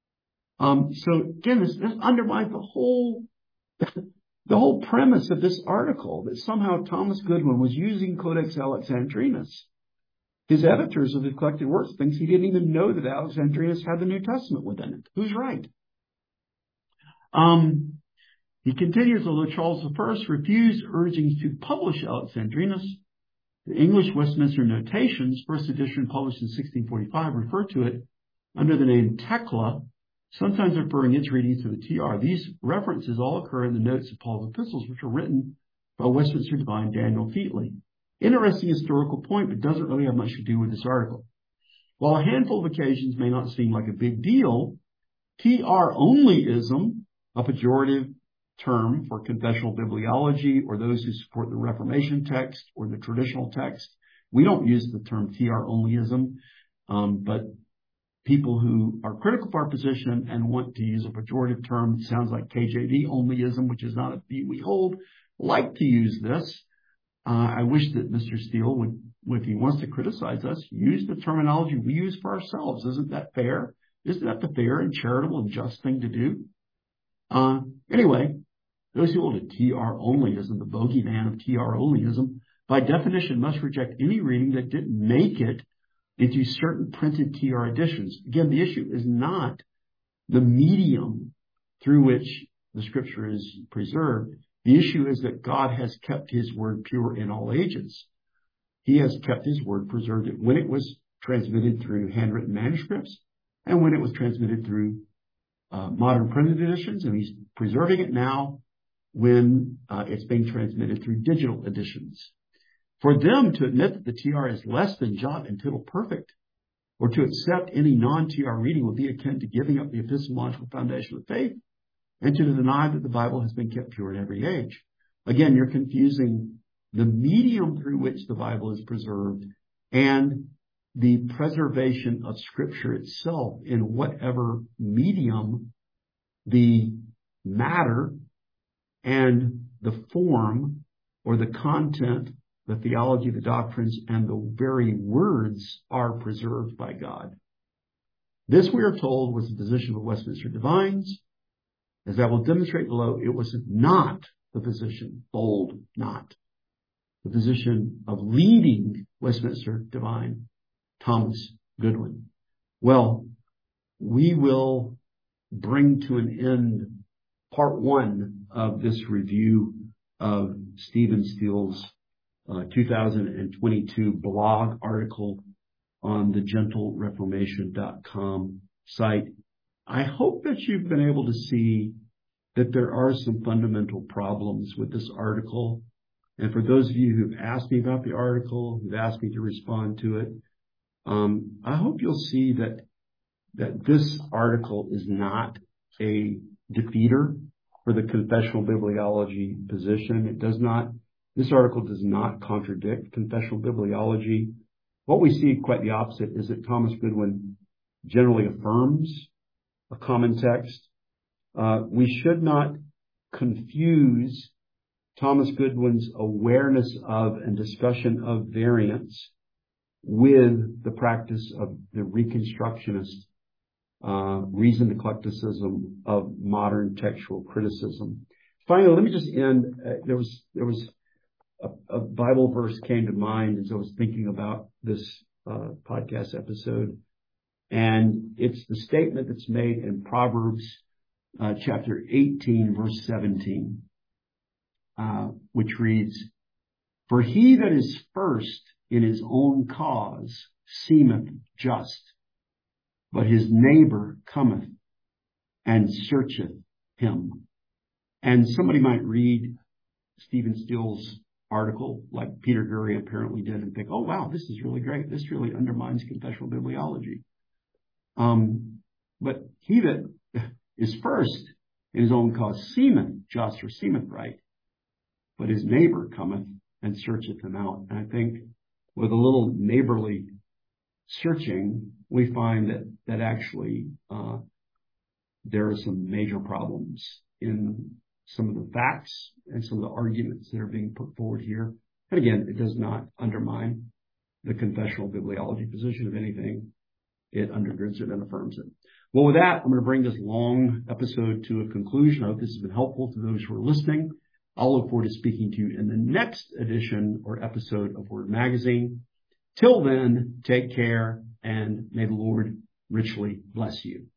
Um, so again, this, this undermines the whole the whole premise of this article, that somehow Thomas Goodwin was using Codex Alexandrinus. His editors of his collected works thinks he didn't even know that Alexandrinus had the New Testament within it. Who's right? Um, he continues, although Charles the First refused urgings to publish Alexandrinus, the English Westminster Notations, first edition published in sixteen forty-five, refer to it under the name Tekla, sometimes referring its readings to the T R. These references all occur in the notes of Paul's epistles, which were written by Westminster divine Daniel Featley. Interesting historical point, but doesn't really have much to do with this article. While a handful of occasions may not seem like a big deal, T R-onlyism, a pejorative term for confessional bibliology or those who support the Reformation text or the traditional text. We don't use the term T R-onlyism, um, but people who are critical of our position and want to use a pejorative term, it sounds like K J V onlyism, which is not a view we hold, like to use this. Uh, I wish that Mister Steele would, if he wants to criticize us, use the terminology we use for ourselves. Isn't that fair? Isn't that the fair and charitable and just thing to do? Uh, anyway, those who hold a T R-onlyism, the bogeyman of T R-onlyism, by definition, must reject any reading that didn't make it into certain printed T R editions. Again, the issue is not the medium through which the scripture is preserved. The issue is that God has kept his word pure in all ages. He has kept his word preserved when it was transmitted through handwritten manuscripts and when it was transmitted through uh, modern printed editions, and he's preserving it now when uh, it's being transmitted through digital editions. For them to admit that the T R is less than jot and tittle perfect, or to accept any non-T R reading would be akin to giving up the epistemological foundation of faith and to deny that the Bible has been kept pure in every age. Again, you're confusing the medium through which the Bible is preserved and the preservation of Scripture itself in whatever medium the matter and the form or the content, the theology, the doctrines, and the very words are preserved by God. This, we are told, was the position of Westminster Divines. As I will demonstrate below, it was not the position, bold, not, the position of leading Westminster Divine, Thomas Goodwin. Well, we will bring to an end part one of this review of Stephen Steele's uh, two thousand twenty-two blog article on the gentle reformation dot com site. I hope that you've been able to see that there are some fundamental problems with this article. And for those of you who've asked me about the article, who've asked me to respond to it, um, I hope you'll see that that this article is not a defeater for the confessional bibliology position. It does not, this article does not contradict confessional bibliology. What we see, quite the opposite, is that Thomas Goodwin generally affirms a common text. Uh, we should not confuse Thomas Goodwin's awareness of and discussion of variants with the practice of the Reconstructionist uh, reasoned eclecticism of modern textual criticism. Finally, let me just end. Uh, there was there was a, a Bible verse came to mind as I was thinking about this uh, podcast episode, and it's the statement that's made in Proverbs uh, chapter eighteen, verse seventeen, uh, which reads, "For he that is first in his own cause seemeth just, but his neighbor cometh and searcheth him." And somebody might read Stephen Steele's article like Peter Gurry apparently did and think, oh, wow, this is really great. This really undermines confessional bibliology. Um, but he that is first in his own cause seemeth just or seemeth right, but his neighbor cometh and searcheth him out. And I think with a little neighborly searching, we find that that actually uh, there are some major problems in some of the facts and some of the arguments that are being put forward here. And again, it does not undermine the confessional bibliology position of anything. It undergirds it and affirms it. Well, with that, I'm going to bring this long episode to a conclusion. I hope this has been helpful to those who are listening. I'll look forward to speaking to you in the next edition or episode of Word Magazine. Till then, take care, and may the Lord richly bless you.